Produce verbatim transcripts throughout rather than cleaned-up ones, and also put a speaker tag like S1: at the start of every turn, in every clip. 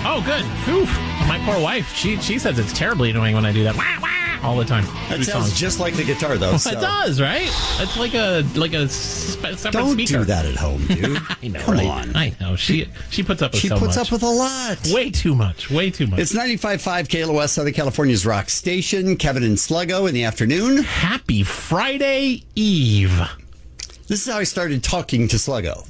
S1: Oh, good. Oof. My poor wife, she she says it's terribly annoying when I do that. Wah, wah, all the time.
S2: That
S1: Through
S2: sounds
S1: songs.
S2: just like the guitar, though. So.
S1: It does, right? It's like a like a spe- separate
S2: Don't
S1: speaker.
S2: do that at home, dude.
S1: I know.
S2: Come
S1: right?
S2: on.
S1: I know. She she puts up with
S2: She
S1: so
S2: puts
S1: much.
S2: up with a lot.
S1: Way too much. Way too much.
S2: It's ninety-five point five K L O S, Southern California's rock station. Kevin and Sluggo in the afternoon.
S1: Happy Friday Eve.
S2: This is how I started talking to Sluggo.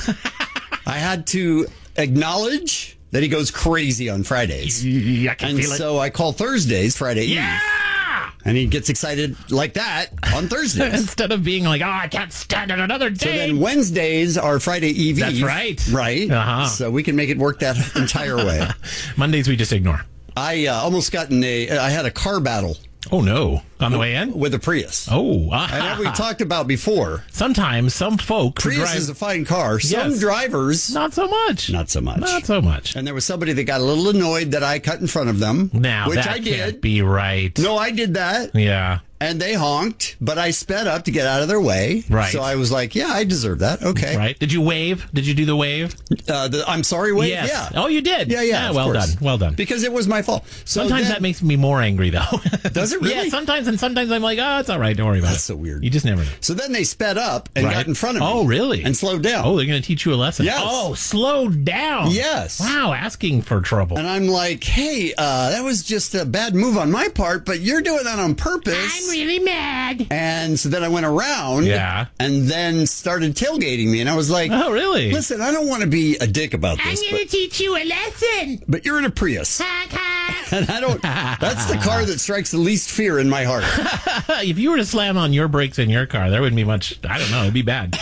S2: I had to acknowledge that he goes crazy on Fridays.
S1: Yeah, I can
S2: And
S1: feel it.
S2: so I call Thursdays Friday
S1: Yeah!
S2: Eve. And he gets excited like that on Thursdays.
S1: Instead of being like, oh, I can't stand it another day.
S2: So then Wednesdays are Friday Eve.
S1: That's
S2: Eve,
S1: right.
S2: Right.
S1: Uh-huh.
S2: So we can make it work that entire way.
S1: Mondays we just ignore.
S2: I uh, almost got in a, I had a car battle
S1: Oh, no. On the way in?
S2: with a Prius.
S1: Oh.
S2: And as we talked about before,
S1: Sometimes some folk who
S2: Prius
S1: drive,
S2: is a fine car. Some
S1: Yes.
S2: drivers,
S1: not so much.
S2: not so much.
S1: Not so much.
S2: And there was somebody that got a little annoyed that I cut in front of them.
S1: Now,
S2: which
S1: that
S2: I did.
S1: can't be right.
S2: No, I did that.
S1: Yeah.
S2: And they honked, but I sped up to get out of their way.
S1: Right.
S2: So I was like, yeah, I deserve that. Okay.
S1: Right. Did you wave? Did you do the wave?
S2: Uh, the, I'm sorry, wait.
S1: Yes.
S2: Yeah.
S1: Oh, you did?
S2: Yeah, yeah. of
S1: well
S2: course.
S1: done. Well done.
S2: Because it was my fault. So
S1: Sometimes
S2: then-
S1: that makes me more angry, though.
S2: Does it really?
S1: Yeah, sometimes. And sometimes I'm like, oh, it's all right. Don't worry about
S2: That's
S1: it.
S2: so weird.
S1: You just never know.
S2: So then they sped up and
S1: Right.
S2: got in front of me.
S1: Oh, really?
S2: And slowed down.
S1: Oh, they're going to teach you a lesson.
S2: Yes.
S1: Oh, slow down.
S2: Yes.
S1: Wow, asking for trouble.
S2: And I'm like, hey, uh, that was just a bad move on my part, but you're doing that on purpose.
S1: I'm really mad.
S2: And so then I went around
S1: Yeah.
S2: and then started tailgating me. And I was like,
S1: Oh, really?
S2: listen, I don't want to be a dick about this, but,
S1: teach you a lesson.
S2: but you're in a Prius. And I don't, that's the car that strikes the least fear in my heart.
S1: If you were to slam on your brakes in your car, there wouldn't be much, I don't know, it'd be bad.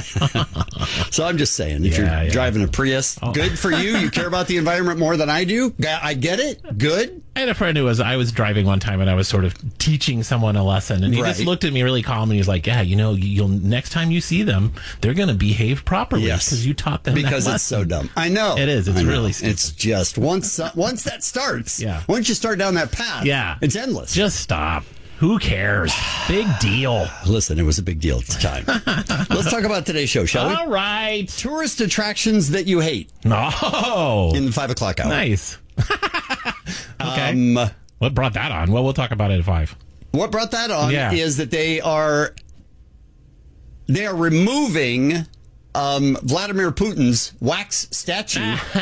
S2: So I'm just saying, if
S1: Yeah,
S2: you're
S1: yeah.
S2: driving a Prius, good for you. You care about the environment more than I do. I get it. Good.
S1: I had a friend who was, I was driving one time and I was sort of teaching someone a lesson and he just
S2: Right.
S1: looked at me really calm and he was like, yeah, you know, you'll, next time you see them, they're going to behave properly
S2: Yes.
S1: because you taught them
S2: Because
S1: that
S2: it's so
S1: lesson.
S2: dumb. I know.
S1: It is. It's
S2: I know.
S1: really stupid.
S2: It's just once uh, once that starts,
S1: Yeah.
S2: once you start down that path,
S1: Yeah.
S2: it's endless.
S1: Just stop. Who cares? Big deal.
S2: Listen, it was a big deal at the time. Let's talk about today's show, shall we?
S1: All right.
S2: Tourist attractions that you hate
S1: Oh,
S2: in the five o'clock hour.
S1: nice. Okay.
S2: Um,
S1: What brought that on? Well, we'll talk about it at five.
S2: what brought that on
S1: Yeah.
S2: is that they are they are removing um, Vladimir Putin's wax statue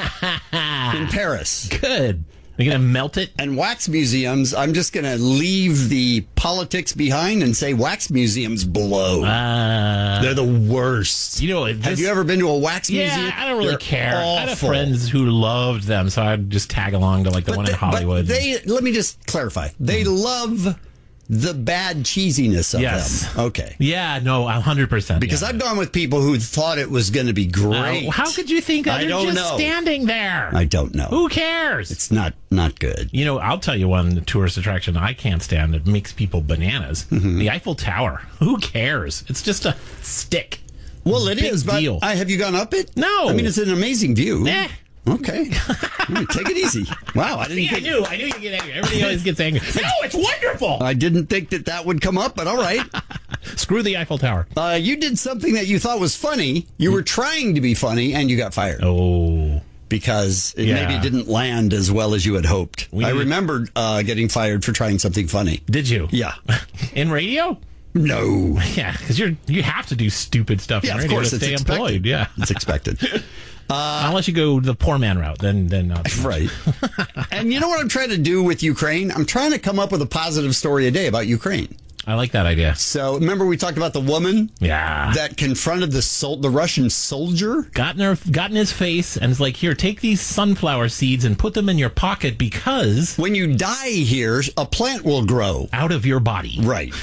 S2: in Paris.
S1: Good. Are you going to melt it?
S2: And wax museums, I'm just going to leave the politics behind and say wax museums blow.
S1: Uh,
S2: They're the worst.
S1: you know,
S2: Have
S1: this-
S2: you ever been to a wax
S1: Yeah,
S2: museum?
S1: I don't really
S2: They're
S1: care. I had
S2: awful.
S1: friends who loved them, so I'd just tag along to like the
S2: But
S1: one
S2: they,
S1: in Hollywood.
S2: But they, let me just clarify. They love the bad cheesiness of
S1: Yes.
S2: them. Okay.
S1: yeah, no, a hundred percent.
S2: Because
S1: yeah.
S2: I've gone with people who thought it was going to be great.
S1: Uh, how could you think that?
S2: I
S1: They're
S2: don't
S1: just
S2: know.
S1: standing there.
S2: I don't know.
S1: Who cares?
S2: It's not not good.
S1: You know, I'll tell you one tourist attraction I can't stand that makes people bananas.
S2: Mm-hmm.
S1: The Eiffel Tower. Who cares? It's just a stick.
S2: Well, it is,
S1: Big
S2: but
S1: deal.
S2: I, have you gone up it?
S1: No.
S2: I mean, it's an amazing view.
S1: Eh.
S2: Okay. All right, take it easy. Wow, I didn't
S1: See, I
S2: think
S1: knew. I knew you get angry. Everybody always gets angry. No, it's wonderful.
S2: I didn't think that that would come up, but all right.
S1: Screw the Eiffel Tower.
S2: Uh, you did something that you thought was funny. You were trying to be funny, and you got fired
S1: Oh.
S2: because it
S1: Yeah.
S2: maybe didn't land as well as you had hoped.
S1: We-
S2: I remembered uh, getting fired for trying something funny.
S1: Did you?
S2: Yeah.
S1: In radio?
S2: No.
S1: Yeah, because you're you have to do stupid stuff
S2: Yeah,
S1: in
S2: of
S1: radio
S2: course,
S1: to
S2: it's
S1: stay
S2: expected.
S1: employed. Yeah,
S2: It's expected.
S1: unless you go the poor man route, then then not. so much.
S2: Right. And you know what I'm trying to do with Ukraine? I'm trying to come up with a positive story a day about Ukraine.
S1: I like that idea.
S2: So remember we talked about the woman
S1: Yeah,
S2: that confronted the sol- the Russian soldier?
S1: got in her, got in his face, and is like, "Here, take these sunflower seeds and put them in your pocket because
S2: When you die here, a plant will grow.
S1: out of your body."
S2: Right.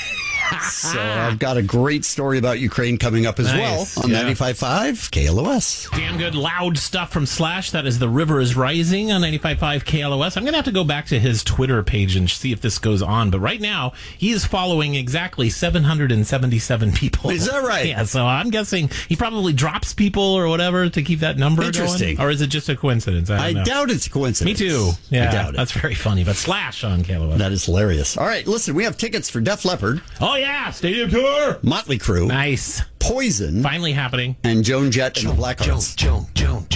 S2: So I've got a great story about Ukraine coming up as
S1: Nice,
S2: well on
S1: yeah.
S2: ninety-five point five K L O S.
S1: Damn good loud stuff from Slash. That is The River is Rising on ninety-five point five K L O S. I'm going to have to go back to his Twitter page and see if this goes on. But right now, he is following exactly seven hundred seventy-seven people.
S2: Is that right?
S1: Yeah, so I'm guessing he probably drops people or whatever to keep that number
S2: Interesting.
S1: going. Or is it just a coincidence? I, don't
S2: I
S1: know.
S2: doubt it's a
S1: Me
S2: coincidence.
S1: too. Yeah,
S2: I doubt it.
S1: that's very funny. But Slash on K L O S.
S2: That is hilarious. All right, listen, we have tickets for Def Leppard,
S1: Oh, yeah. Stadium tour.
S2: Motley Crue,
S1: Nice.
S2: Poison,
S1: Finally happening.
S2: and Joan Jett and the Blackhearts.
S1: Joan, Joan, Joan.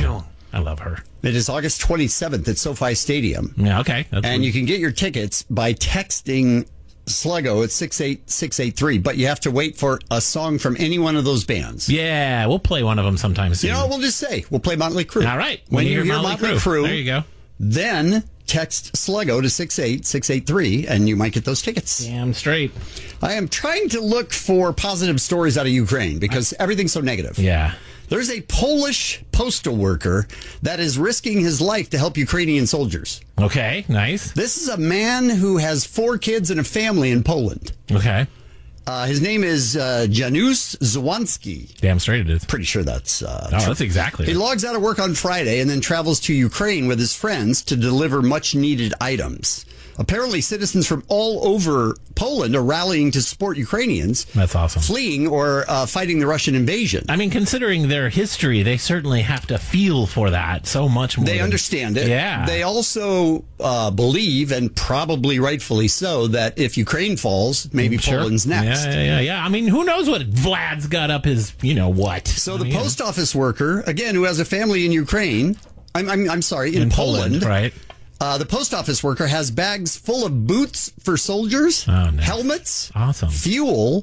S1: I love her.
S2: It is August twenty-seventh at SoFi Stadium.
S1: Yeah, okay. That's
S2: and you can get your tickets by texting Sluggo at six eight six eight three, but you have to wait for a song from any one of those bands.
S1: Yeah, we'll play one of them sometime soon.
S2: You know, we'll just say, we'll play Motley Crue.
S1: All right.
S2: When, when you, you hear Motley, Motley Crue, Crue,
S1: there you go.
S2: Then text Sluggo to six eight six eight three, and you might get those tickets.
S1: Damn straight.
S2: I am trying to look for positive stories out of Ukraine because everything's so negative.
S1: Yeah.
S2: There's a Polish postal worker that is risking his life to help Ukrainian soldiers.
S1: Okay, nice.
S2: This is a man who has four kids and a family in Poland.
S1: Okay.
S2: Uh, his name is uh, Janusz Zwanski.
S1: Damn straight it is.
S2: Pretty sure that's... Uh,
S1: oh, that's exactly
S2: He
S1: it.
S2: logs out of work on Friday and then travels to Ukraine with his friends to deliver much-needed items. Apparently, citizens from all over Poland are rallying to support Ukrainians.
S1: That's awesome.
S2: Fleeing or uh, fighting the Russian invasion.
S1: I mean, considering their history, they certainly have to feel for that so much more.
S2: They
S1: than,
S2: understand it.
S1: Yeah.
S2: They also uh, believe, and probably rightfully so, that if Ukraine falls, maybe
S1: sure.
S2: Poland's next.
S1: Yeah, yeah, yeah, yeah. I mean, who knows what Vlad's got up his, you know, what.
S2: So the
S1: I mean,
S2: post office worker, again, who has a family in Ukraine, I'm, I'm, I'm sorry, in,
S1: in
S2: Poland,
S1: Poland, right?
S2: Uh, the post office worker has bags full of boots for soldiers,
S1: oh, nice.
S2: helmets,
S1: awesome,
S2: fuel,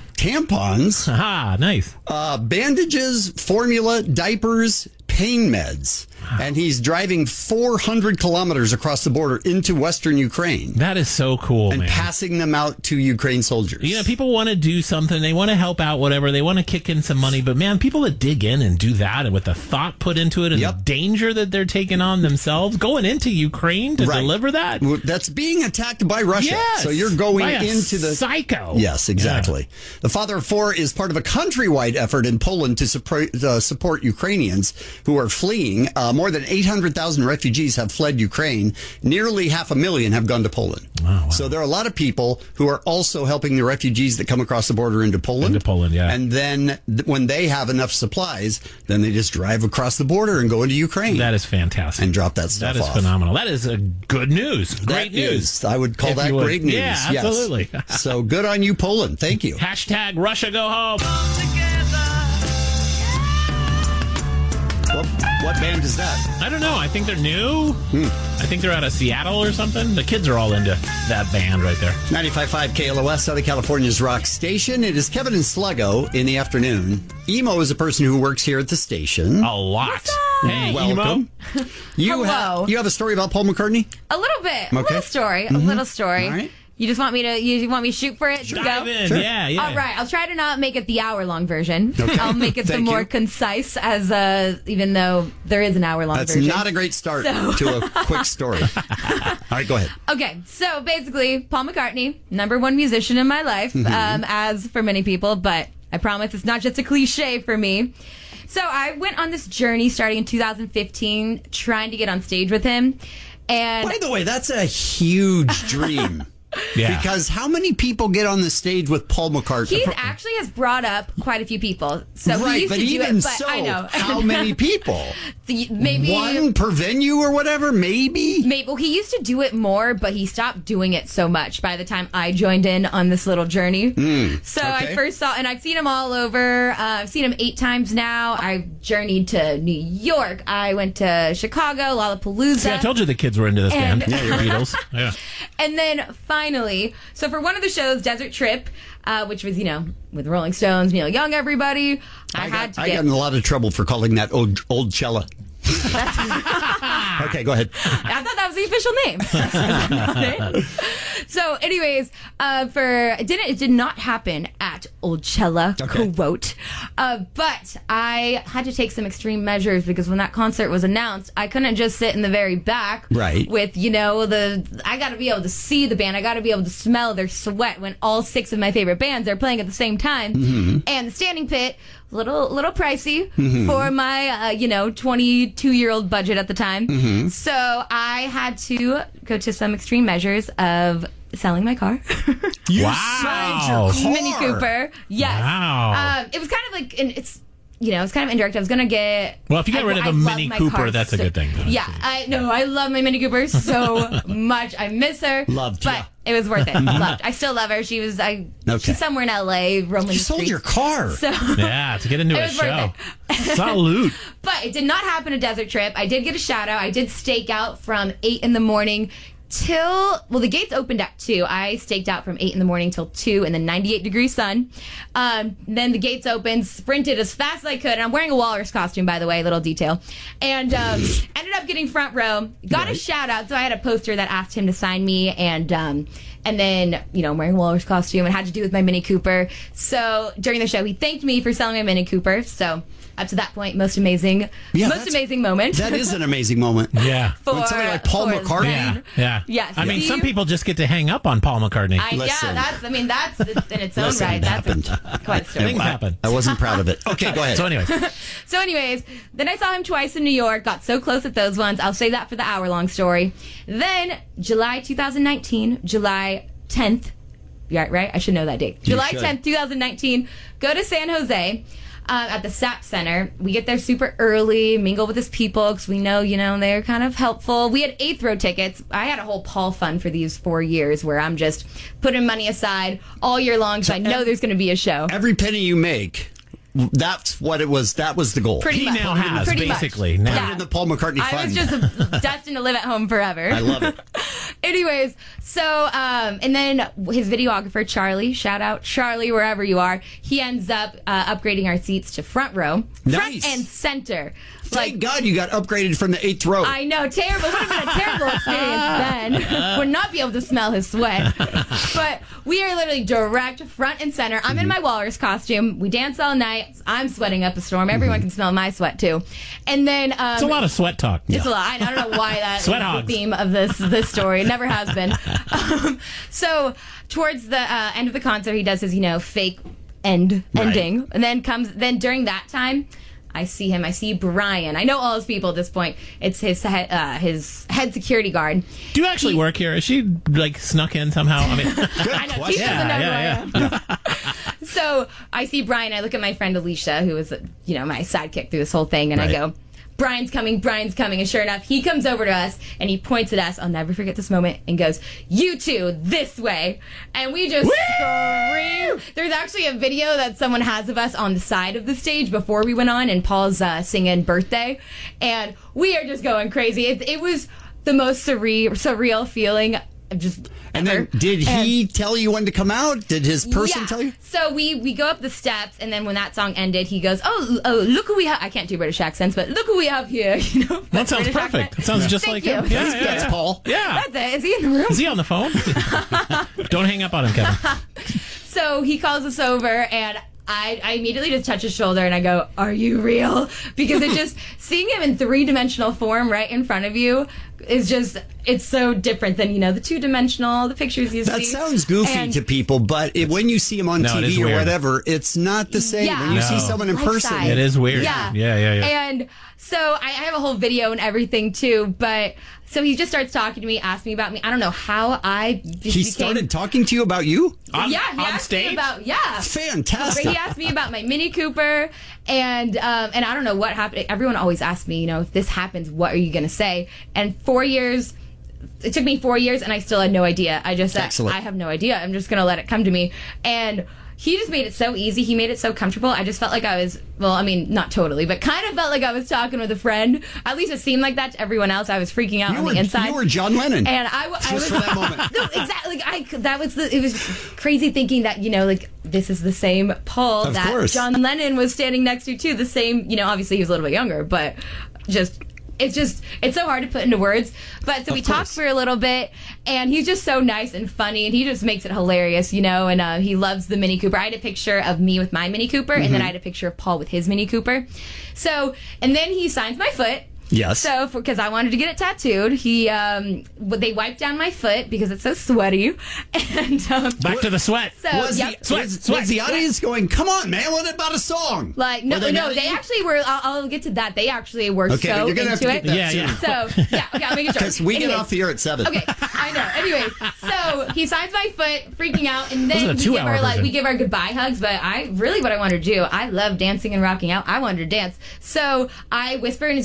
S2: tampons,
S1: ah, nice,
S2: uh, bandages, formula, diapers, pain meds. Wow. And he's driving four hundred kilometers across the border into Western Ukraine.
S1: That is so cool,
S2: and
S1: man.
S2: passing them out to Ukraine soldiers.
S1: You know, people want to do something. They want to help out, whatever. They want to kick in some money. But, man, people that dig in and do that and with the thought put into it and
S2: yep.
S1: the danger that they're taking on themselves, going into Ukraine to
S2: right.
S1: deliver that.
S2: That's being attacked by Russia.
S1: Yes,
S2: so you're going
S1: by a
S2: into the...
S1: psycho.
S2: Yes, exactly. Yeah. The father of four is part of a countrywide effort in Poland to support, uh, support Ukrainians who are fleeing. Uh, more than eight hundred thousand refugees have fled Ukraine. Nearly half a million have gone to Poland.
S1: Oh, wow.
S2: So there are a lot of people who are also helping the refugees that come across the border into Poland.
S1: Into Poland, yeah.
S2: And then th- when they have enough supplies, then they just drive across the border and go into Ukraine.
S1: That is fantastic.
S2: And drop that stuff
S1: off. That is
S2: off.
S1: phenomenal. That is a good news. Great
S2: that
S1: news.
S2: Is, I would call
S1: if
S2: that great news.
S1: Yeah, absolutely.
S2: Yes. So good on you, Poland. Thank you.
S1: Hashtag Russia go home.
S2: What, what band is that?
S1: I don't know. I think they're new.
S2: Hmm.
S1: I think they're out of Seattle or something. The kids are all into that band right there.
S2: ninety-five point five K L O S, Southern California's rock station. It is Kevin and Sluggo in the afternoon. Emo is a person who works here at the station.
S1: A lot. Hey,
S2: welcome.
S1: Emo.
S2: You
S3: Hello.
S2: have you have a story about Paul McCartney?
S3: A little bit.
S2: Okay.
S3: A little story.
S2: Mm-hmm.
S3: A little story.
S2: All right.
S3: You just want me to you want me to shoot for it?
S1: Dive
S3: Go?
S1: in.
S2: Sure.
S1: Yeah, yeah.
S3: All right. I'll try to not make it the hour-long version.
S2: Okay.
S3: I'll make it the
S2: Thank
S3: more
S2: you.
S3: concise, as uh, even though there is an hour-long
S2: That's
S3: version.
S2: not a great start
S3: So-
S2: to a quick story. All right, go ahead.
S3: Okay, so basically, Paul McCartney, number one musician in my life,
S2: Mm-hmm.
S3: um, as for many people, but I promise it's not just a cliche for me. So I went on this journey starting in two thousand fifteen, trying to get on stage with him. And
S2: By the way, that's a huge dream.
S1: Yeah.
S2: Because how many people get on the stage with Paul McCartney?
S3: he actually has brought up quite a few people. So he
S2: right,
S3: used
S2: but
S3: to do
S2: even
S3: it, but
S2: so,
S3: I know.
S2: how many people?
S3: The- maybe
S2: One per venue or whatever? Maybe?
S3: Maybe well, he used to do it more, but he stopped doing it so much by the time I joined in on this little journey. So
S2: okay.
S3: I first saw, and I've seen him all over. Uh, I've seen him eight times now. I journeyed to New York. I went to Chicago, Lollapalooza.
S1: See, I told you the kids were into this
S3: And-
S1: band. Yeah, your Beatles. Yeah.
S3: And then finally, so for one of the shows, Desert Trip, uh, which was, you know, with Rolling Stones, Neil Young, everybody, I,
S2: I
S3: had
S2: got,
S3: to
S2: I
S3: get...
S2: got in a lot of trouble for calling that old, old Cella. Okay, go ahead.
S3: I thought that was the official name. So, anyways, uh, for it didn't it did not happen at Oldchella,
S2: Okay.
S3: quote. Uh, but I had to take some extreme measures because when that concert was announced, I couldn't just sit in the very back,
S2: Right.
S3: With you know the I got to be able to see the band. I got to be able to smell their sweat when all six of my favorite bands are playing at the same time,
S2: Mm-hmm.
S3: and the standing pit. Little, little pricey
S2: Mm-hmm.
S3: for my, uh, you know, twenty-two year old budget at the time.
S2: Mm-hmm.
S3: So I had to go to some extreme measures of selling my car.
S2: You
S1: Wow.
S2: sold your car.
S3: Mini Cooper. Yes.
S1: Wow.
S3: Um, it was kind of like, and it's, you know, it's kind of indirect. I was going to get.
S1: Well, if you get
S3: I-
S1: rid of
S3: I
S1: a
S3: love
S1: Mini
S3: my
S1: Cooper,
S3: car
S1: that's a
S3: so-
S1: good thing.
S3: Yeah, I know. I love my Mini Cooper so much. I miss her.
S2: Loved
S3: But
S2: ya.
S3: It was worth it. Loved. I still love her. She was. I.
S2: Okay.
S3: She's somewhere in L A roaming
S2: You
S3: the
S2: sold
S3: streets.
S2: your car.
S3: So,
S1: Yeah, to get into
S3: It
S1: a
S3: was worth
S1: show. Salute.
S3: but it did not happen a desert trip. I did get a shout out. I did stake out from eight in the morning till, well, the gates opened at two. I staked out from eight in the morning till two in the ninety-eight degree sun. Um, then the gates opened, sprinted as fast as I could. And I'm wearing a walrus costume, by the way, little detail. And um, ended up getting front row. Got
S2: Right.
S3: a shout out. So I had a poster that asked him to sign me. And, um, and then, you know, I'm wearing a walrus costume and had to do with my Mini Cooper. So during the show, he thanked me for selling my Mini Cooper. So up to that point, most amazing,
S2: Yeah,
S3: most
S2: that's-
S3: amazing moment.
S2: That is an amazing moment.
S1: Yeah.
S3: for,
S2: When somebody like Paul
S3: for
S2: McCartney-
S1: Yeah. Yeah.
S3: Yes.
S1: I mean,
S3: See?
S1: some people just get to hang up on Paul McCartney.
S3: I, yeah,
S2: Listen.
S3: that's. I mean, that's in its own
S2: Listen,
S3: right.
S2: it
S3: That's
S2: happened.
S3: a, quite a story.
S1: Things happen.
S2: I wasn't proud of it. Okay, go ahead.
S1: So, anyways,
S3: So, anyways, then I saw him twice in New York. Got so close at those ones. I'll save that for the hour-long story. Then July twenty nineteen, July tenth. Yeah, right. I should know that date. July
S2: should.
S3: tenth, twenty nineteen. Go to San Jose. Uh, at the S A P Center. We get there super early, mingle with his people because we know, you know, they're kind of helpful. We had eighth row tickets. I had a whole Paul fund for these four years where I'm just putting money aside all year long because I know there's going to be a show.
S2: Every penny you make, that's what it was. That was the goal.
S3: Pretty
S1: he
S3: much.
S1: now has,
S3: Pretty much.
S1: basically. Now.
S2: Put it in the Paul McCartney
S3: I
S2: fund.
S3: was just destined to live at home forever.
S2: I love it.
S3: Anyways, so um, and then his videographer Charlie, shout out Charlie wherever you are. He ends up uh, upgrading our seats to front row,
S2: Nice.
S3: front and center.
S2: Thank God you got upgraded from the eighth row.
S3: I know, terrible. Would have been a terrible experience then. Would not be able to smell his sweat. But we are literally direct front and center. I'm in my walrus costume. We dance all night. I'm sweating up a storm. Everyone can smell my sweat too. And then um,
S1: It's a lot of sweat talk.
S3: It's a lot. I don't know why that is
S1: Sweat
S3: the
S1: hogs.
S3: theme of this this story. It never has been. Um, so towards the uh, end of the concert, he does his you know fake end
S2: Right.
S3: ending, and then comes then during that time. I see him. I see Brian. I know all his people at this point. It's his head, uh, his head security guard.
S1: Do you actually
S3: He-
S1: work here? Is she like snuck in somehow? I mean,
S3: I know he
S2: question.
S3: doesn't know
S1: Yeah,
S3: who I am. So I see Brian. I look at my friend Alicia, who was you know my sidekick through this whole thing, and
S1: Right.
S3: I go, Brian's coming, Brian's coming. And sure enough, he comes over to us and he points at us. I'll never forget this moment and goes, you two, this way. And we just scream. There's actually a video that someone has of us on the side of the stage before we went on, and Paul's uh, singing Birthday. And we are just going crazy. It, it was the most surreal, surreal feeling of just
S2: and then,
S3: ever.
S2: did
S3: And-
S2: he tell you when to come out? Did his person
S3: yeah.
S2: tell you?
S3: So we we go up the steps, and then when that song ended, he goes, "Oh, oh, look who we have." I can't do British accents, but look who we have here. You know,
S1: that sounds
S3: British
S1: perfect.
S3: accent.
S1: It sounds just
S3: Thank
S1: like
S3: you.
S1: him. Yeah,
S3: That's-
S1: yeah,
S2: That's
S1: yeah.
S2: Paul.
S1: Yeah.
S3: That's it. Is he in the room?
S1: Is he on the phone? Don't hang up on him, Kevin.
S3: So he calls us over, and I, I immediately just touch his shoulder and I go, "Are you real?" Because it just seeing him in three dimensional form right in front of you is just it's so different than you know the two dimensional the pictures you
S2: That
S3: see.
S2: sounds goofy
S3: And-
S2: to people, but it, when you see him on
S1: No, it is
S2: T V or
S1: weird.
S2: whatever, it's not the same.
S3: Yeah.
S2: When you see
S1: No.
S2: someone in
S3: Life
S2: person,
S3: size.
S1: It is weird.
S3: Yeah.
S1: Yeah, yeah, yeah.
S3: And so I, I have a whole video and everything too, but so he just starts talking to me, asks me about me. I don't know how I just
S2: he
S3: became,
S2: started talking to you about you.
S1: On,
S3: yeah, he
S1: on
S3: asked
S1: stage?
S3: me about yeah. But
S2: Fantastic.
S3: he asked me about my Mini Cooper, and um, and I don't know what happened. Everyone always asks me, you know, if this happens, what are you going to say? And four years, it took me four years, and I still had no idea. I just said,
S2: Excellent.
S3: I have no idea. I'm just going to let it come to me. And he just made it so easy. He made it so comfortable. I just felt like I was, well, I mean, not totally, but kind of felt like I was talking with a friend. At least it seemed like that to everyone else. I was freaking out
S2: You
S3: on
S2: were,
S3: the inside.
S2: you were John Lennon.
S3: And I, w- I was
S2: Just for that moment.
S3: no, exactly. Like, I that was the it was crazy thinking that you know like this is the same Paul
S2: Of
S3: that
S2: course.
S3: John Lennon was standing next to too. The same, you know. Obviously, he was a little bit younger, but just. It's just, it's so hard to put into words. But so we talked
S2: course.
S3: for a little bit, and he's just so nice and funny, and he just makes it hilarious, you know, and uh, he loves the Mini Cooper. I had a picture of me with my Mini Cooper, and then I had a picture of Paul with his Mini Cooper. So, and then he signs my foot.
S2: Yes.
S3: So, because I wanted to get it tattooed, he um, w- they wiped down my foot because it's so sweaty, and um,
S1: Back to the sweat.
S3: so
S2: was,
S3: yep.
S2: the, was, was the audience going, come on, man, what about a song?
S3: Like no,
S2: Were they
S3: no,
S2: mad at
S3: they
S2: you?
S3: actually were. I'll, I'll get to that. They actually were
S2: Okay, but
S3: so
S2: you're gonna have
S3: into
S2: to
S3: it.
S2: get that
S1: Yeah,
S2: soon.
S1: yeah.
S3: So yeah, okay, I'll make it short.
S2: Because we get
S3: Anyways.
S2: off the air at seven.
S3: Okay, I know. Anyway, so he signs my foot, freaking out, and then
S1: Wasn't a
S3: we give
S1: two-hour
S3: our like
S1: version.
S3: we give our goodbye hugs. But I really what I wanted to do. I love dancing and rocking out. I wanted to dance, so I whisper in his ear, accidentally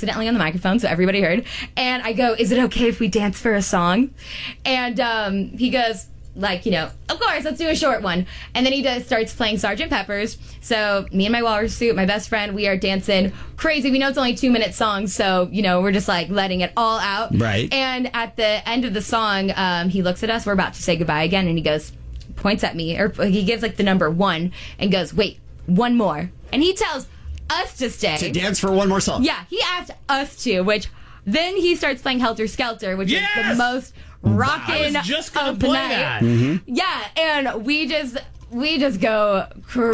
S3: accidentally on the microphone, so everybody heard. And I go, "Is it okay if we dance for a song?" And um, he goes, like, you know, of course, let's do a short one. And then he does starts playing Sergeant Pepper's. So me and my walrus suit, my best friend, we are dancing crazy. We know it's only two minute songs, so, you know, we're just like letting it all out.
S2: Right.
S3: And at the end of the song, um, he looks at us. We're about to say goodbye again, and he goes, points at me, or he gives like the number one and goes, "Wait, one more." And he tells us to stay.
S2: To dance for one more song.
S3: Yeah, he asked us to, which then he starts playing Helter Skelter, which
S1: Yes!
S3: is the most rockin'
S1: I was just gonna
S3: of the
S1: play
S3: night.
S1: that.
S2: Mm-hmm.
S3: Yeah, and we just we just go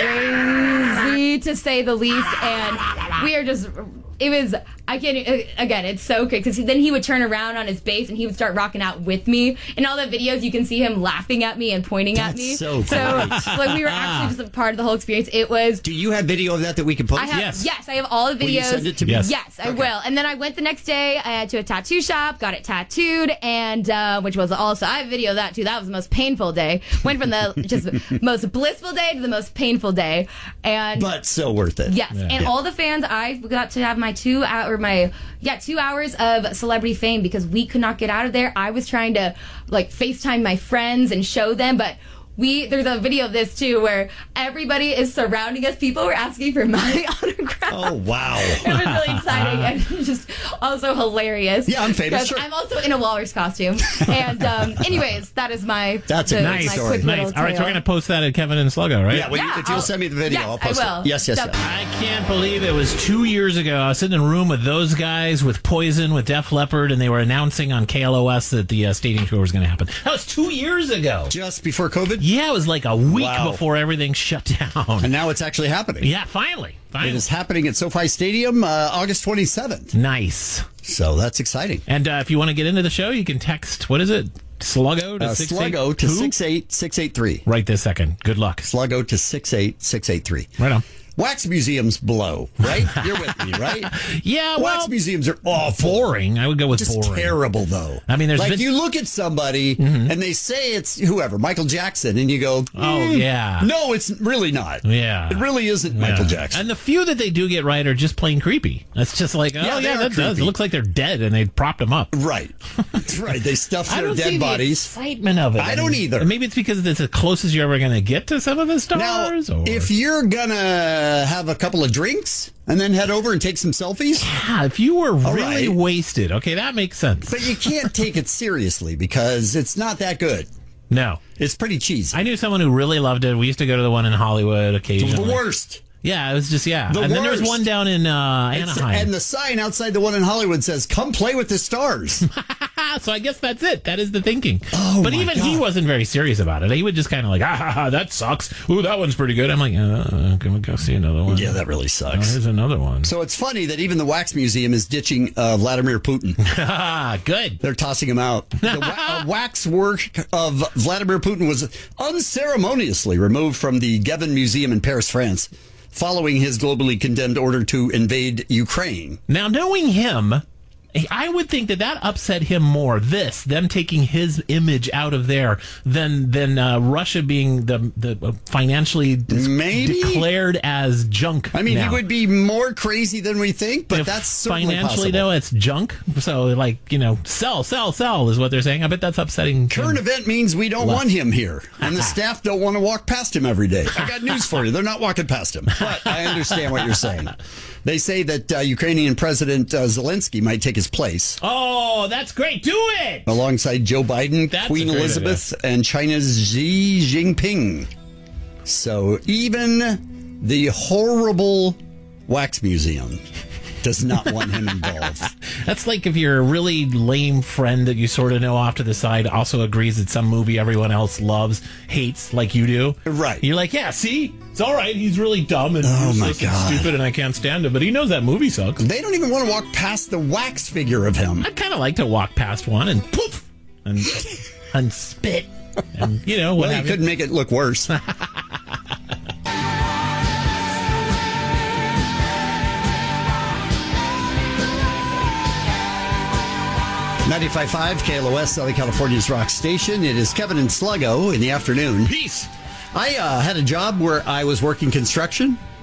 S3: crazy to say the least, and we are just. It was, I can't, again, it's so quick, because then he would turn around on his bass and he would start rocking out with me. In all the videos, you can see him laughing at me and pointing
S2: That's
S3: at me.
S2: so
S3: So, like, we were actually just a part of the whole experience. It was.
S2: Do you have video of that that we can post?
S3: I have,
S1: Yes.
S3: yes. I have all the videos.
S2: Will you send it to me?
S1: Yes.
S3: Yes, I
S2: Okay.
S3: will. And then I went the next day uh, to a tattoo shop, got it tattooed, and uh, which was also, I have video of that too. That was the most painful day. Went from the just most blissful day to the most painful day. And
S2: But so worth it.
S3: yes,
S1: Yeah.
S3: and
S2: Yeah.
S3: all the fans, I got to have my two hour, my yeah, two hours of celebrity fame, because we could not get out of there. I was trying to like FaceTime my friends and show them, but we there's a video of this too where everybody is surrounding us. People were asking for my autograph.
S2: Oh, wow.
S3: It was really exciting and just also hilarious.
S2: Yeah, I'm famous,
S3: Because
S2: sure.
S3: I'm also in a walrus costume. And um, anyways, that is my
S2: That's a
S3: the-
S2: nice
S3: my
S2: story.
S3: quick
S1: Nice.
S3: little
S1: All right, so
S3: tale.
S1: we're going to post that at Kevin and Sluggo, right?
S2: Yeah, well,
S3: Yeah,
S2: if you'll
S3: I'll-
S2: send me the video,
S3: yes,
S2: I'll post
S3: I will.
S2: it. Yes, yes, yes.
S3: Definitely.
S1: I can't believe it was two years ago. I was sitting in a room with those guys, with Poison, with Def Leppard, and they were announcing on K L O S that the uh, stadium tour was going to happen. That was two years ago.
S2: Just before COVID?
S1: Yeah, it was like a week
S2: Wow.
S1: before everything shut down.
S2: And now it's actually happening.
S1: Yeah, finally.
S2: It
S1: Finally.
S2: is happening at SoFi Stadium uh, August twenty-seventh.
S1: Nice.
S2: So that's exciting.
S1: And uh, if you want to get into the show, you can text, what is it? Sluggo to
S2: Uh,
S1: six
S2: Sluggo
S1: eight
S2: to
S1: two?
S2: six eight six eight three.
S1: Right this second. Good luck.
S2: Sluggo to six eight six eight three.
S1: Right on.
S2: Wax museums blow, right? You're with me, right?
S1: Yeah, well,
S2: Wax museums are awful.
S1: boring. I would go with
S2: Just
S1: boring.
S2: terrible, though.
S1: I mean, there's
S2: like
S1: been-
S2: you look at somebody and they say it's whoever, Michael Jackson, and you go,
S1: Oh, yeah.
S2: no, it's really not.
S1: Yeah.
S2: It really isn't Michael
S1: Yeah.
S2: Jackson.
S1: And the few that they do get right are just plain creepy. That's just like, oh,
S2: Yeah,
S1: yeah,
S2: they are
S1: that does.
S2: creepy.
S1: It looks like they're dead and they propped them up.
S2: Right. That's right. They stuff
S1: I
S2: their
S1: don't see
S2: dead
S1: the
S2: bodies.
S1: excitement of it.
S2: I don't either.
S1: And maybe it's because it's the closest you're ever going to get to some of the
S2: Now,
S1: stars. or...
S2: if you're gonna have a couple of drinks and then head over and take some selfies,
S1: yeah, if you were really
S2: right.
S1: wasted, okay, that makes sense.
S2: but you can't take it seriously because it's not that good.
S1: No.
S2: It's pretty cheesy.
S1: I knew someone who really loved it. We used to go to the one in Hollywood
S2: The
S1: occasionally.
S2: worst.
S1: Yeah, it was just, yeah.
S2: The
S1: and then there was
S2: worst.
S1: one down in uh,
S2: It's-
S1: Anaheim.
S2: and the sign outside the one in Hollywood says, "Come play with the stars."
S1: So I guess that's it. That is the thinking.
S2: Oh,
S1: but
S2: my
S1: even he
S2: God.
S1: wasn't very serious about it. He would just kind of like, ah, ha, ha, that sucks. Ooh, that one's pretty good. I'm like, uh, can we go see another one?
S2: Yeah, that really
S1: Oh,
S2: sucks.
S1: here's another one.
S2: So it's funny that even the Wax Museum is ditching uh, Vladimir Putin.
S1: Ah, good.
S2: They're tossing him out. The wa- a wax work of Vladimir Putin was unceremoniously removed from the Gevin Museum in Paris, France, following his globally condemned order to invade Ukraine.
S1: Now, knowing him, I would think that that upset him more. This, them taking his image out of there, than than uh, Russia being the the financially dis-
S2: Maybe.
S1: declared as junk.
S2: I mean,
S1: now.
S2: he would be more crazy than we think, but
S1: If
S2: that's certainly
S1: financially
S2: possible.
S1: though, it's junk. So, like, you know, sell, sell, sell is what they're saying. I bet that's upsetting.
S2: Current
S1: him.
S2: event means we don't
S1: Left.
S2: want him here, and the staff don't want to walk past him every day. I got news for you. They're not walking past him. But I understand what you're saying. They say that uh, Ukrainian President uh, Zelensky might take his place
S1: Oh, that's great. Do it.
S2: alongside Joe Biden,
S1: That's
S2: Queen
S1: a great
S2: Elizabeth, and China's Xi Jinping. So even the horrible Wax Museum does not want him involved.
S1: That's like if your really lame friend that you sort of know off to the side also agrees that some movie everyone else loves, hates, like you do.
S2: Right.
S1: You're like, yeah, see? It's all right. He's really dumb and
S2: Oh,
S1: useless
S2: my
S1: and
S2: God.
S1: stupid and I can't stand him, but he knows that movie sucks.
S2: They don't even want to walk past the wax figure of him.
S1: I'd kind of like to walk past one and poof and, and spit and, you know, what
S2: Well, he
S1: have you.
S2: couldn't make it look worse. ninety-five point five K L O S, Southern California's rock station. It is Kevin and Sluggo in the afternoon.
S1: Peace.
S2: I uh, had a job where I was working construction,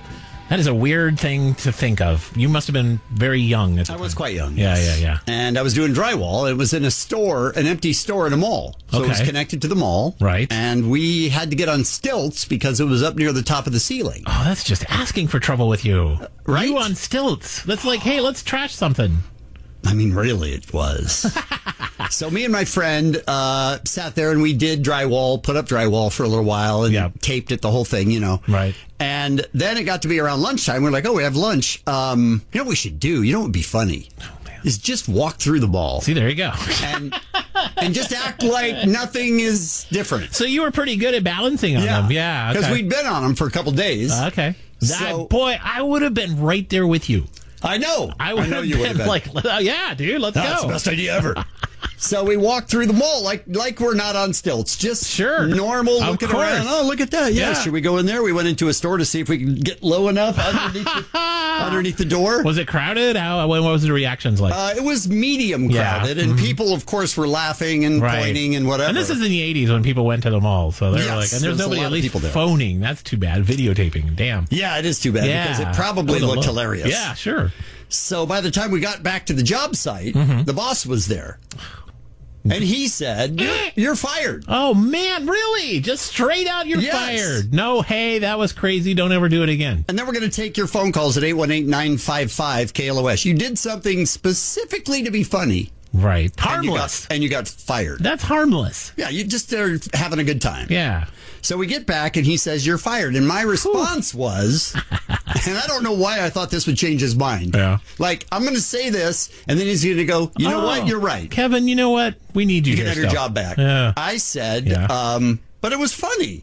S1: That is a weird thing to think of. You must have been very young at the
S2: I
S1: time.
S2: was quite young.
S1: Yeah,
S2: yes.
S1: yeah, yeah.
S2: And I was doing drywall. It was in a store, an empty store in a mall. So it was
S1: Okay.
S2: connected to the mall.
S1: Right.
S2: And we had to get on stilts because it was up near the top of the ceiling.
S1: Oh, that's just asking for trouble with you.
S2: right?
S1: You on stilts. That's like, hey, let's trash something.
S2: I mean, really, it was. So me and my friend uh, sat there and we did drywall, put up drywall for a little while and
S1: Yeah.
S2: taped it, the whole thing, you know.
S1: Right.
S2: And then it got to be around lunchtime. We're like, oh, we have lunch. Um, you know what we should do? You know what would be funny?
S1: Oh, man.
S2: Is just walk through the mall
S1: See, there you go.
S2: and and just act like nothing is different.
S1: So you were pretty good at balancing on them. Yeah.
S2: Because
S1: okay.
S2: we'd been on them for a couple days.
S1: Uh, okay. That,
S2: So-
S1: boy, I would have been right there with you.
S2: I know.
S1: I would
S2: know
S1: have
S2: you would
S1: been,
S2: have been.
S1: like, oh, yeah, dude, let's
S2: That's
S1: go.
S2: the best idea ever. So we walked through the mall like like we're not on stilts, just
S1: Sure.
S2: normal,
S1: Of
S2: looking
S1: course.
S2: around. Oh, look at that! Yeah.
S1: Yeah.
S2: Should we go in there? We went into a store to see if we could get low enough underneath the, underneath the door.
S1: Was it crowded? How? What was the reactions like?
S2: Uh, it was medium
S1: Yeah.
S2: crowded, and people, of course, were laughing and
S1: Right.
S2: pointing and whatever.
S1: And this is in the eighties when people went to the mall, so they're
S2: Yes,
S1: like, and
S2: there
S1: there's
S2: was a
S1: nobody
S2: lot
S1: at
S2: of
S1: least
S2: people there.
S1: phoning. That's too bad. Videotaping. Damn.
S2: yeah, it is too bad
S1: Yeah.
S2: because it probably
S1: Would've
S2: looked
S1: looked.
S2: hilarious.
S1: Yeah, sure.
S2: So by the time we got back to the job site,
S1: Mm-hmm.
S2: the boss was there, and he said, "You're, you're fired."
S1: Oh man, really? Just straight out, you're
S2: Yes.
S1: fired. No, hey, that was crazy. Don't ever do it again.
S2: And then we're going to take your phone calls at eight one eight, nine five five, K L O S. You did something specifically to be funny.
S1: Right.
S2: And you,
S1: Harmless.
S2: got, and you got fired.
S1: That's harmless.
S2: Yeah, you just are having a good time.
S1: Yeah.
S2: So we get back and he says, you're fired. And my response was, and I don't know why I thought this would change his mind.
S1: Yeah.
S2: Like, I'm going to say this, and then he's going to go, you know
S1: Oh,
S2: what? You're right.
S1: Kevin, you know what? We need you,
S2: You can
S1: here
S2: have your
S1: still.
S2: job back.
S1: Yeah.
S2: I said,
S1: Yeah.
S2: um, but it was funny.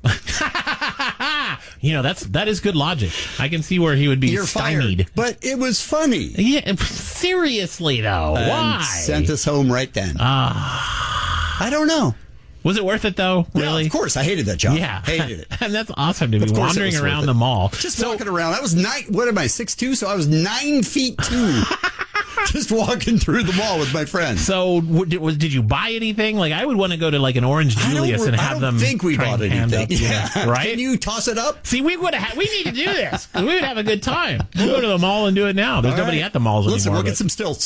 S1: You know, that's that is good logic. I can see where he would be
S2: You're
S1: stymied.
S2: fired. But it was funny.
S1: Yeah, seriously though.
S2: And
S1: Why?
S2: sent us home right then.
S1: Ah.
S2: I don't know.
S1: Was it worth it though? Really?
S2: Yeah, of course. I hated that job.
S1: Yeah.
S2: Hated it.
S1: And that's awesome to be
S2: Of course it
S1: wandering
S2: was worth
S1: around
S2: it.
S1: the mall.
S2: Just
S1: So-
S2: walking around. I was nine. What am I? six two. So I was nine feet two. Just walking through the mall with my friends.
S1: So, w- did, was, did you buy anything? Like, I would want to go to like an Orange
S2: I don't,
S1: Julius and
S2: I
S1: have
S2: don't
S1: them.
S2: think we
S1: try
S2: bought
S1: and hand
S2: anything.
S1: up,
S2: Yeah.
S1: right?
S2: Can you toss it up?
S1: See, we would have. We need to do this. We would have a good time. We'll go to the mall and do it now. There's
S2: All
S1: nobody
S2: right.
S1: at the malls
S2: Listen,
S1: anymore.
S2: we'll get
S1: but-
S2: some stilts,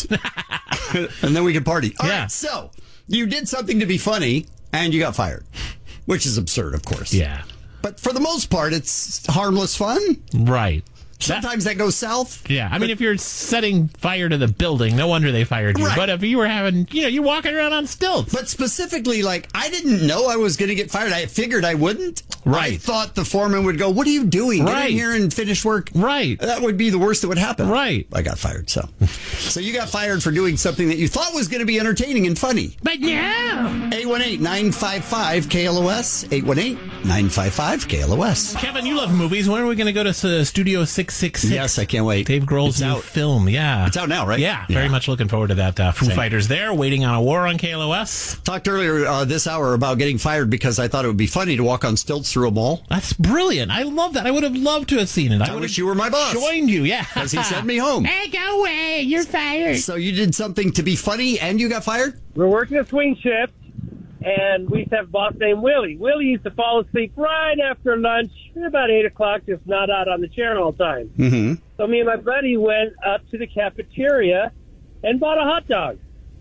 S2: and then we can party. All
S1: Yeah.
S2: right, so you did something to be funny, and you got fired, which is absurd, of course.
S1: Yeah.
S2: But for the most part, it's harmless fun.
S1: Right. That-
S2: Sometimes that goes south.
S1: yeah, I mean, if you're setting fire to the building, no wonder they fired you.
S2: Right.
S1: But if you were having, you know, you're walking around on stilts.
S2: But specifically, like, I didn't know I was going to get fired. I figured I wouldn't. I
S1: Right.
S2: thought the foreman would go, what are you doing? Get
S1: Right.
S2: in here and finish work.
S1: Right.
S2: That would be the worst that would happen.
S1: Right.
S2: I got fired, so. So you got fired for doing something that you thought was going to be entertaining and funny.
S1: But yeah.
S2: eight one eight, nine five five, K L O S. eight one eight, nine five five, K L O S.
S1: Kevin, you love movies. When are we going to go to uh, Studio six six six?
S2: Yes, I can't wait.
S1: Dave Grohl's
S2: It's
S1: new
S2: out.
S1: film. Yeah.
S2: It's out now, right?
S1: Yeah, very
S2: Yeah.
S1: much looking forward to that. Uh, Foo
S2: Same.
S1: Fighters there, Waiting on a War on K L O S.
S2: Talked earlier uh, this hour about getting fired because I thought it would be funny to walk on stilts through a mall.
S1: That's brilliant. I love that. I would have loved to have seen it. I,
S2: I
S1: would
S2: wish
S1: have
S2: you were my boss.
S1: joined you. Yeah.
S2: Because he sent me home.
S1: Hey, go away. You're fired.
S2: So you did something to be funny and you got fired?
S4: We're working a swing shift, and we used to have a boss named Willie. Willie used to fall asleep right after lunch, about eight o'clock, just not out on the chair all the time.
S2: Mm-hmm.
S4: So me and my buddy went up to the cafeteria and bought a hot dog.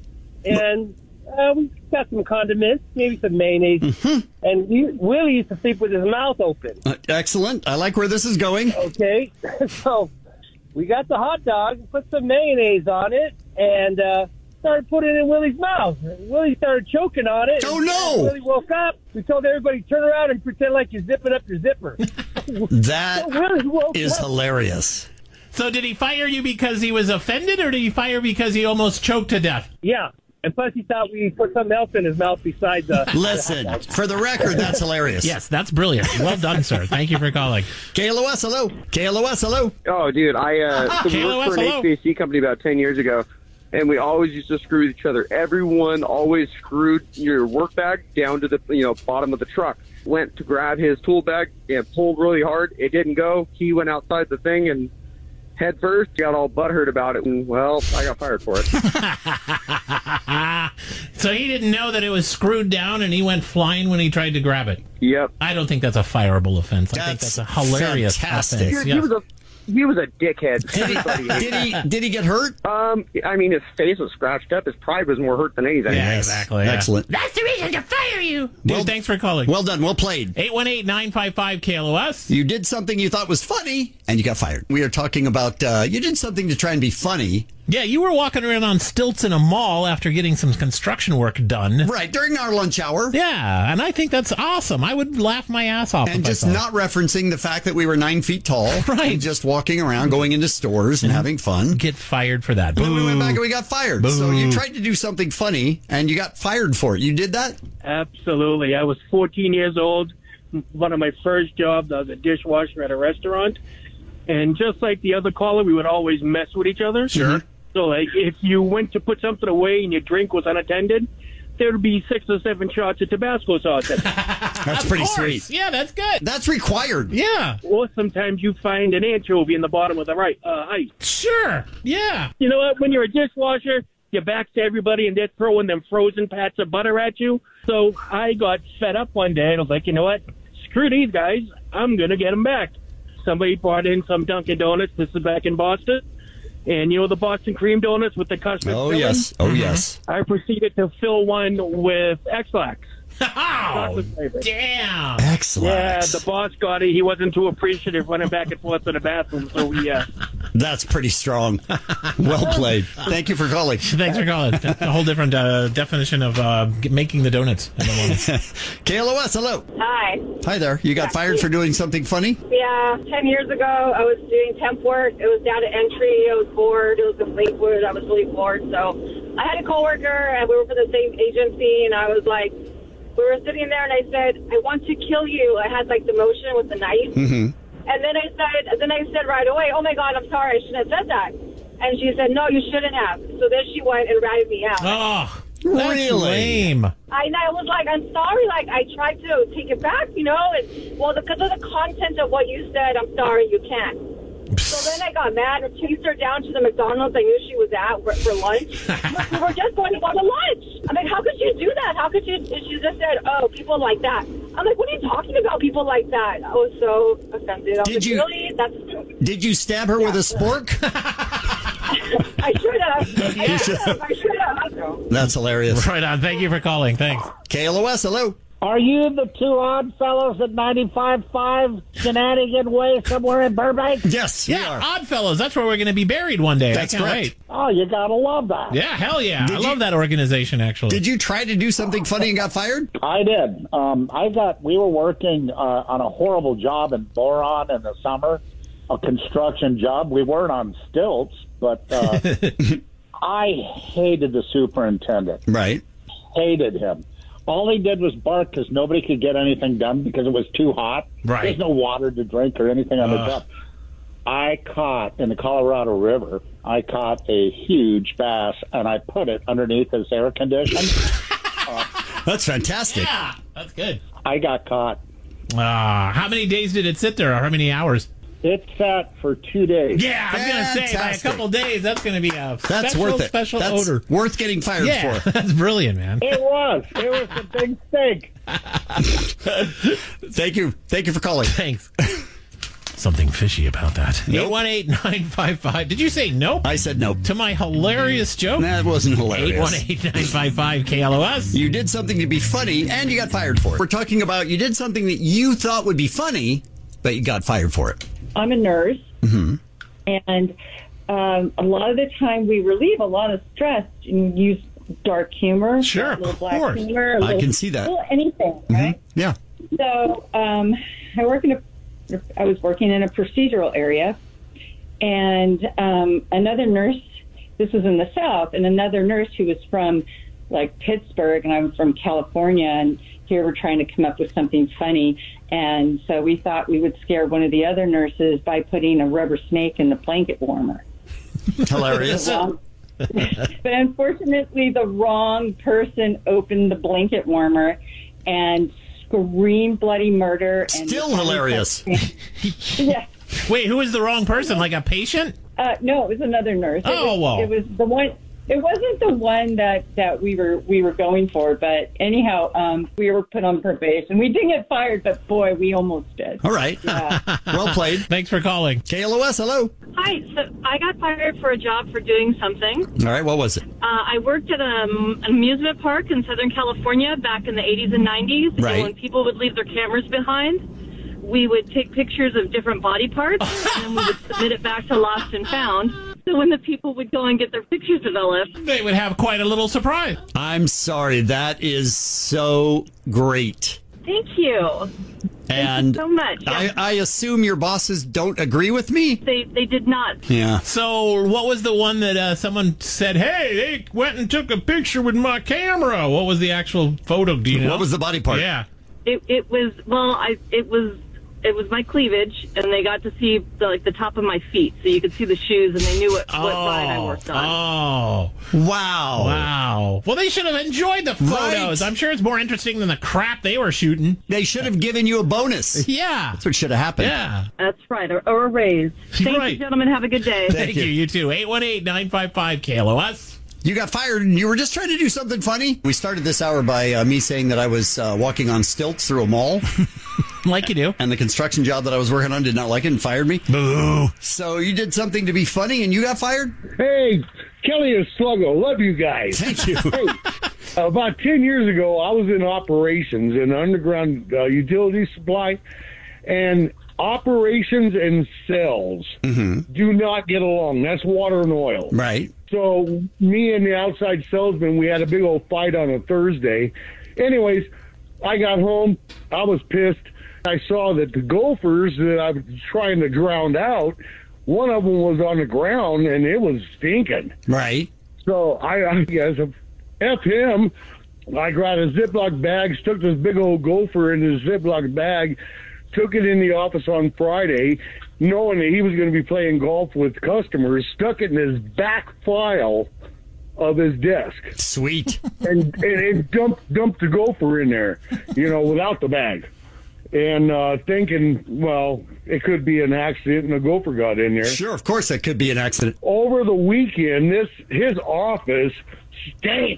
S4: And uh, we got some condiments, maybe some mayonnaise.
S2: Mm-hmm.
S4: And we, Willie used to sleep with his mouth open.
S2: Uh, excellent. I like where this is going.
S4: Okay, so we got the hot dog, put some mayonnaise on it, and uh, started putting it in Willie's mouth. Willie started choking on it.
S2: Oh,
S4: and
S2: no!
S4: Willie woke up. We told everybody, turn around and pretend like you're zipping up your zipper.
S2: That
S4: Willie woke
S2: is
S4: up.
S2: hilarious.
S1: So did he fire you because he was offended, or did he fire because he almost choked to death?
S4: Yeah, and plus he thought we put something else in his mouth besides the...
S2: Listen, for the record, that's hilarious.
S1: Yes, that's brilliant. Well done, sir. Thank you for calling.
S2: K L O S, hello. K L O S, hello.
S5: Oh, dude, I uh, so we
S1: K L O S,
S5: worked for an
S1: hello.
S5: H V A C company about ten years ago, and we always used to screw with each other. Everyone always screwed your work bag down to the you know bottom of the truck. Went to grab his tool bag and pulled really hard. It didn't go. He went outside the thing and head first. Got all butthurt about it, and well, I got fired for it.
S1: So he didn't know that it was screwed down, and he went flying when he tried to grab it.
S5: Yep.
S1: I don't think that's a fireable offense. I think
S2: That's
S1: that's a hilarious
S2: fantastic.
S1: offense.
S5: He
S1: Yes.
S5: was a he was a dickhead.
S2: Did he, did he did he get hurt?
S5: Um, I mean, his face was scratched up. His pride was more hurt than anything.
S1: Yeah, exactly. Yeah.
S2: Excellent.
S1: That's the reason to fire you. Dude,
S2: Well-
S1: thanks for calling.
S2: Well done. Well played.
S1: eight one eight, nine five five, K L O S.
S2: You did something you thought was funny, and you got fired. We are talking about uh, you did something to try and be funny.
S1: Yeah, you were walking around on stilts in a mall after getting some construction work done.
S2: Right, during our lunch hour.
S1: Yeah, and I think that's awesome. I would laugh my ass off.
S2: And
S1: if I
S2: just
S1: saw it.
S2: not referencing the fact that we were nine feet tall.
S1: Right.
S2: And just walking around, going into stores and having fun.
S1: get fired for that.
S2: Then we went
S1: Boo.
S2: back and we got fired.
S1: Boo.
S2: So you tried to do something funny, and you got fired for it. You did that?
S6: Absolutely. I was fourteen years old. One of my first jobs, I was a dishwasher at a restaurant. And just like the other caller, we would always mess with each other.
S1: Sure.
S6: So, like, if you went to put something away and your drink was unattended, there would be six or seven shots of Tabasco sauce in it.
S2: That's pretty
S1: Of course.
S2: sweet.
S1: Yeah, that's good.
S2: That's required.
S1: Yeah,
S6: Or sometimes you find an anchovy in the bottom of the right uh, ice.
S1: sure. Yeah.
S6: You know what? When you're a dishwasher, you're back to everybody and they're throwing them frozen pats of butter at you. So I got fed up one day and I was like, you know what? Screw these guys. I'm going to get them back. Somebody brought in some Dunkin' Donuts. This is back in Boston. And you know the Boston cream donuts with the custard
S2: Oh,
S6: filling?
S2: yes. Oh, yes.
S6: I proceeded to fill one with X-Lax.
S1: Oh,
S6: Chocolate flavor.
S1: damn.
S2: Excellent.
S6: Yeah, the boss got it. He wasn't too appreciative running back and forth to the bathroom. So we, uh,
S2: That's pretty strong. Well played. Thank you for calling.
S1: Thanks for calling. A whole different uh, definition of uh, g- making the donuts in the morning.
S2: K L O S, hello.
S7: Hi.
S2: Hi there. You got fired for doing something funny?
S7: Yeah, ten years ago, I was doing temp work. It was down at entry. I was bored. It was in Lakewood. I was really bored. So I had a coworker, and we were for the same agency, and I was like, we were sitting there, and I said, I want to kill you. I had, like, the motion with the knife.
S2: Mm-hmm.
S7: And then I said, then I said right away, oh, my God, I'm sorry. I shouldn't have said that. And she said, no, you shouldn't have. So then she went and ratted me out.
S1: Oh, that's
S2: Really?
S1: lame.
S7: I, and I was like, I'm sorry. Like, I tried to take it back, you know. And, well, because of the content of what you said, I'm sorry, you can't. So then I got mad and chased her down to the McDonald's I knew she was at for, for lunch. We were just going to go to lunch. I'm like, how could you do that? How could you? And she just said, oh, people like that. I'm like, what are you talking about, people like that? I was so offended. I was
S2: Did
S7: like,
S2: you-
S7: really? That's...
S2: Did you stab her with a spork?
S7: I should have. I should have. I should have.
S2: That's hilarious.
S1: Right on. Thank you for calling. Thanks.
S2: K L O S, hello.
S8: Are you the two odd fellows at ninety-five point five Shenanigan Way somewhere in Burbank?
S2: Yes, we
S1: Yeah,
S2: are.
S1: Oddfellows. That's where we're going to be buried one day.
S2: That's
S1: I can't
S2: correct.
S1: wait.
S8: Oh, you gotta love that.
S1: Yeah, hell yeah.
S2: Did
S1: I
S2: you-
S1: love that organization, actually.
S2: Did you try to do something funny and got fired?
S8: I did. Um, I got. We were working uh, on a horrible job in Boron in the summer, a construction job. We weren't on stilts, but uh, I hated the superintendent.
S2: Right.
S8: Hated him. All he did was bark because nobody could get anything done because it was too hot.
S1: Right.
S8: There's no water to drink or anything on the
S1: Ugh.
S8: job. I caught, in the Colorado River, I caught a huge bass, and I put it underneath his air conditioner.
S2: That's fantastic.
S1: Yeah, that's good.
S8: I got caught.
S1: Uh, how many days did it sit there, or how many hours?
S8: It sat for two days.
S1: Yeah, I was going to say, by a
S2: Fantastic.
S1: couple days, that's going to be a
S2: That's
S1: special,
S2: worth it.
S1: special
S2: That's
S1: odor.
S2: worth getting fired
S1: Yeah,
S2: for.
S1: that's brilliant, man.
S8: It was. It was a big stink.
S2: Thank you. Thank you for calling.
S1: Thanks. Something fishy about that.
S2: Nope.
S1: eight one eight, nine five five. Did you say nope?
S2: I said nope.
S1: To my hilarious joke?
S2: That wasn't
S1: eight
S2: hilarious.
S1: one eight, nine five five, K L O S.
S2: You did something to be funny, and you got fired for it. We're talking about you did something that you thought would be funny, but you got fired for it.
S9: I'm a nurse,
S2: Mm-hmm.
S9: and um, a lot of the time we relieve a lot of stress and use dark humor,
S1: Sure,
S9: a little
S1: of
S9: black
S1: course.
S9: humor, a
S2: I
S9: little,
S2: can see that.
S9: little anything, right?
S2: Yeah.
S9: So um, I work in a, I was working in a procedural area, and um, another nurse. This was in the South, and another nurse who was from like Pittsburgh, and I'm from California, and here we're trying to come up with something funny. And so we thought we would scare one of the other nurses by putting a rubber snake in the blanket warmer.
S2: Hilarious.
S9: Um, but unfortunately, the wrong person opened the blanket warmer and screamed bloody murder. And
S2: Still hilarious.
S9: Yeah.
S1: Wait, who is the wrong person? Like a patient?
S9: Uh, no, it was another nurse. It
S1: Oh,
S9: was,
S1: whoa.
S9: It was the one. It wasn't the one that, that we were we were going for, but anyhow, um, we were put on probation. We didn't get fired, but boy, we almost did.
S2: All right.
S9: Yeah.
S2: Well played.
S1: Thanks for calling.
S2: K L O S, hello.
S10: Hi. So I got fired for a job for doing something.
S2: All right, what was it?
S10: Uh, I worked at a, um, an amusement park in Southern California back in the eighties and nineties.
S2: Right.
S10: And when people would leave their cameras behind, we would take pictures of different body parts, and then we would submit it back to Lost and Found. So when the people would go and get their pictures developed,
S1: They would have quite a little surprise.
S2: I'm sorry. That is so great.
S10: thank you.
S2: And
S10: so much.
S2: I, I assume your bosses don't agree with me?
S10: They they did not.
S2: Yeah.
S1: So, what was the one that uh, someone said, hey, they went and took a picture with my camera? What was the actual photo? Do you know?
S2: What was the body part?
S1: Yeah.
S10: It it was well, I it was it was my cleavage, and they got to see the, like the top of my feet, so you could see the shoes, and they knew what, what
S1: Oh.
S10: ride I worked on.
S1: Oh.
S2: Wow.
S1: Wow. Well, they should have enjoyed the photos.
S2: Right.
S1: I'm sure it's more interesting than the crap they were shooting.
S2: They should have given you a bonus.
S1: Yeah.
S2: That's what should have happened.
S1: Yeah.
S10: That's right, or, or a raise. Thank
S1: Right.
S10: you, gentlemen. Have a good day.
S1: Thank, you. You too. eight one eight, nine five five, K L O S.
S2: You got fired and you were just trying to do something funny. We started this hour by uh, me saying that I was uh, walking on stilts through a mall.
S1: Like you do.
S2: And the construction job that I was working on did not like it and fired me.
S1: Boo.
S2: So you did something to be funny and you got fired?
S11: Hey, Kelly and Sluggo, love you guys.
S2: Thank you.
S11: Hey, about ten years ago, I was in operations in underground uh, utility supply, and operations and sales do not get along. That's water and oil.
S2: Right.
S11: So me and the outside salesman, we had a big old fight on a Thursday. Anyways, I got home. I was pissed. I saw that the gophers that I was trying to drown out, one of them was on the ground, and it was stinking.
S2: Right.
S11: So I, I guess, F him. I grabbed a Ziploc bag, stuck this big old gopher in his Ziploc bag, took it in the office on Friday, knowing that he was going to be playing golf with customers, stuck it in his back file of his desk.
S2: Sweet.
S11: And, and, and dumped, dumped the gopher in there, you know, without the bag. And uh, thinking, well, it could be an accident and a gopher got in there.
S2: Sure, of course that could be an accident.
S11: Over the weekend, this his office stank.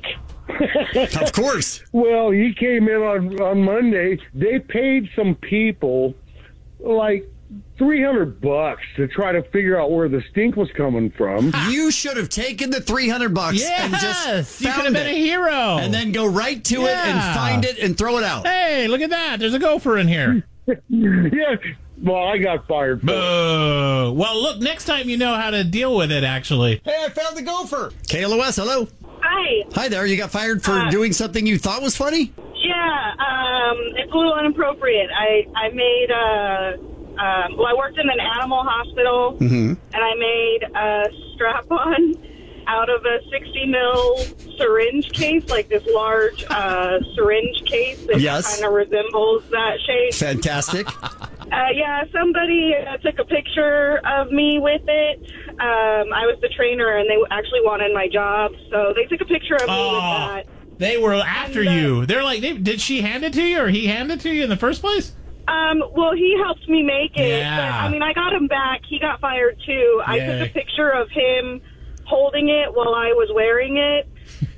S2: Of course.
S11: Well, he came in on, on Monday. They paid some people like three hundred bucks to try to figure out where the stink was coming from.
S2: You should have taken the three hundred bucks and just
S1: Yes. You could
S2: found
S1: have been
S2: it.
S1: a hero.
S2: And then go right to it and
S1: Yeah.
S2: find it and throw it out.
S1: Hey, look at that. There's a gopher in here.
S11: Yeah. Well, I got fired. For it.
S1: Boo. Well, look, next time you know how to deal with it, actually.
S2: Hey, I found the gopher. K L O S, hello.
S7: Hi.
S2: Hi there. You got fired for
S7: Uh,
S2: doing something you thought was funny?
S7: Yeah, um, it's a little inappropriate. I, I made a, um, well, I worked in an animal hospital,
S2: Mm-hmm.
S7: and I made a strap-on out of a sixty mil syringe case, like this large uh, syringe case that
S2: Yes.
S7: kind of resembles that shape.
S2: Fantastic.
S7: Uh, yeah, somebody uh, took a picture of me with it. Um, I was the trainer, and they actually wanted my job, so they took a picture of me with
S1: Oh,
S7: that.
S1: they were after
S7: And, uh,
S1: you. They're like, they, did she hand it to you or he hand it to you in the first place?
S7: Um, well, he helped me make it.
S1: Yeah.
S7: But, I mean, I got him back. He got fired, too. I
S1: Yeah.
S7: took a picture of him holding it while I was wearing it.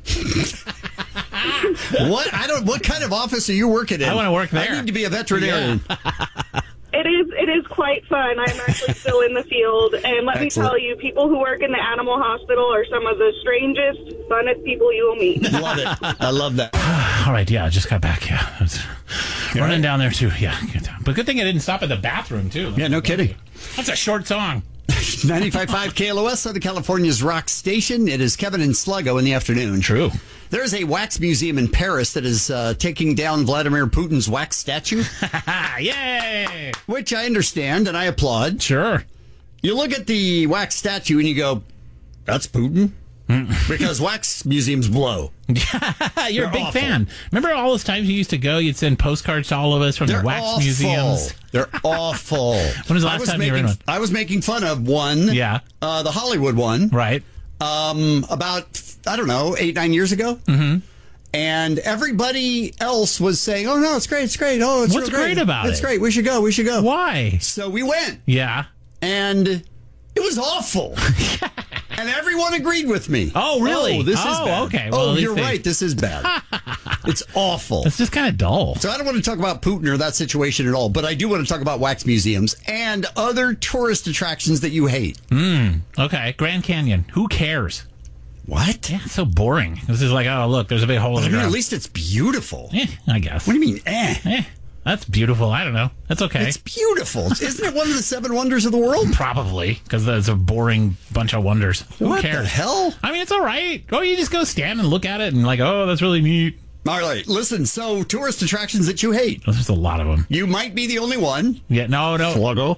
S2: What? I don't. What kind of office are you working in?
S1: I wanna work there.
S2: I need to be a veterinarian.
S7: It is it is quite fun. I'm actually still in the field. And let
S2: Excellent.
S7: me tell you, people who work in the animal hospital are some of the strangest, funnest people you will meet.
S2: Love it. I love that.
S1: All right, yeah, I just got back. Yeah, I was running
S2: right?
S1: down there too. Yeah, good. But good thing I didn't stop at the bathroom too.
S2: Yeah, no kidding.
S1: That's a short song.
S2: ninety-five point five K L O S, Southern California's rock station. It is Kevin and Sluggo in the afternoon.
S1: True.
S2: There's a wax museum in Paris that is uh, taking down Vladimir Putin's wax statue,
S1: Yay!
S2: which I understand and I applaud.
S1: Sure.
S2: You look at the wax statue and you go, that's Putin? Because wax museums blow.
S1: You're
S2: They're
S1: a big
S2: awful.
S1: fan. Remember all those times you used to go? You'd send postcards to all of us from
S2: They're
S1: the wax
S2: awful.
S1: museums.
S2: They're awful.
S1: When was the
S2: I
S1: last time you
S2: making,
S1: were in one?
S2: I was making fun of one.
S1: Yeah.
S2: Uh, the Hollywood one.
S1: Right.
S2: Um, about, I don't know, eight, nine years ago. Mm-hmm. And everybody else was saying, oh, no, it's great, it's great. Oh, it's
S1: What's
S2: real
S1: great about
S2: It's
S1: it?
S2: great. We should go, we should go.
S1: Why?
S2: So we went.
S1: Yeah.
S2: And it was awful. And everyone agreed with me.
S1: Oh, really?
S2: Oh, this
S1: oh,
S2: is bad.
S1: okay. Well,
S2: oh,
S1: at least
S2: you're
S1: they-
S2: right. This is bad. It's awful.
S1: It's just kind of dull.
S2: So I don't want to talk about Putin or that situation at all, but I do want to talk about wax museums and other tourist attractions that you hate.
S1: Hmm. Okay. Grand Canyon. Who cares?
S2: What?
S1: Yeah, it's so boring. This is like, oh, look, there's a big hole in
S2: I
S1: the
S2: mean,
S1: ground.
S2: at least it's beautiful.
S1: Eh, I guess.
S2: What do you mean, eh?
S1: Eh, that's beautiful. I don't know. That's okay.
S2: It's beautiful. Isn't it one of the seven wonders of the world?
S1: Probably, because it's a boring bunch of wonders. Who
S2: What
S1: cares?
S2: the hell?
S1: I mean, it's all right. Oh, you just go stand and look at it and like, oh, that's really neat.
S2: All right, listen, so tourist attractions that you hate.
S1: There's a lot of them.
S2: You might be the only one.
S1: Yeah, no, no.
S2: Sluggo.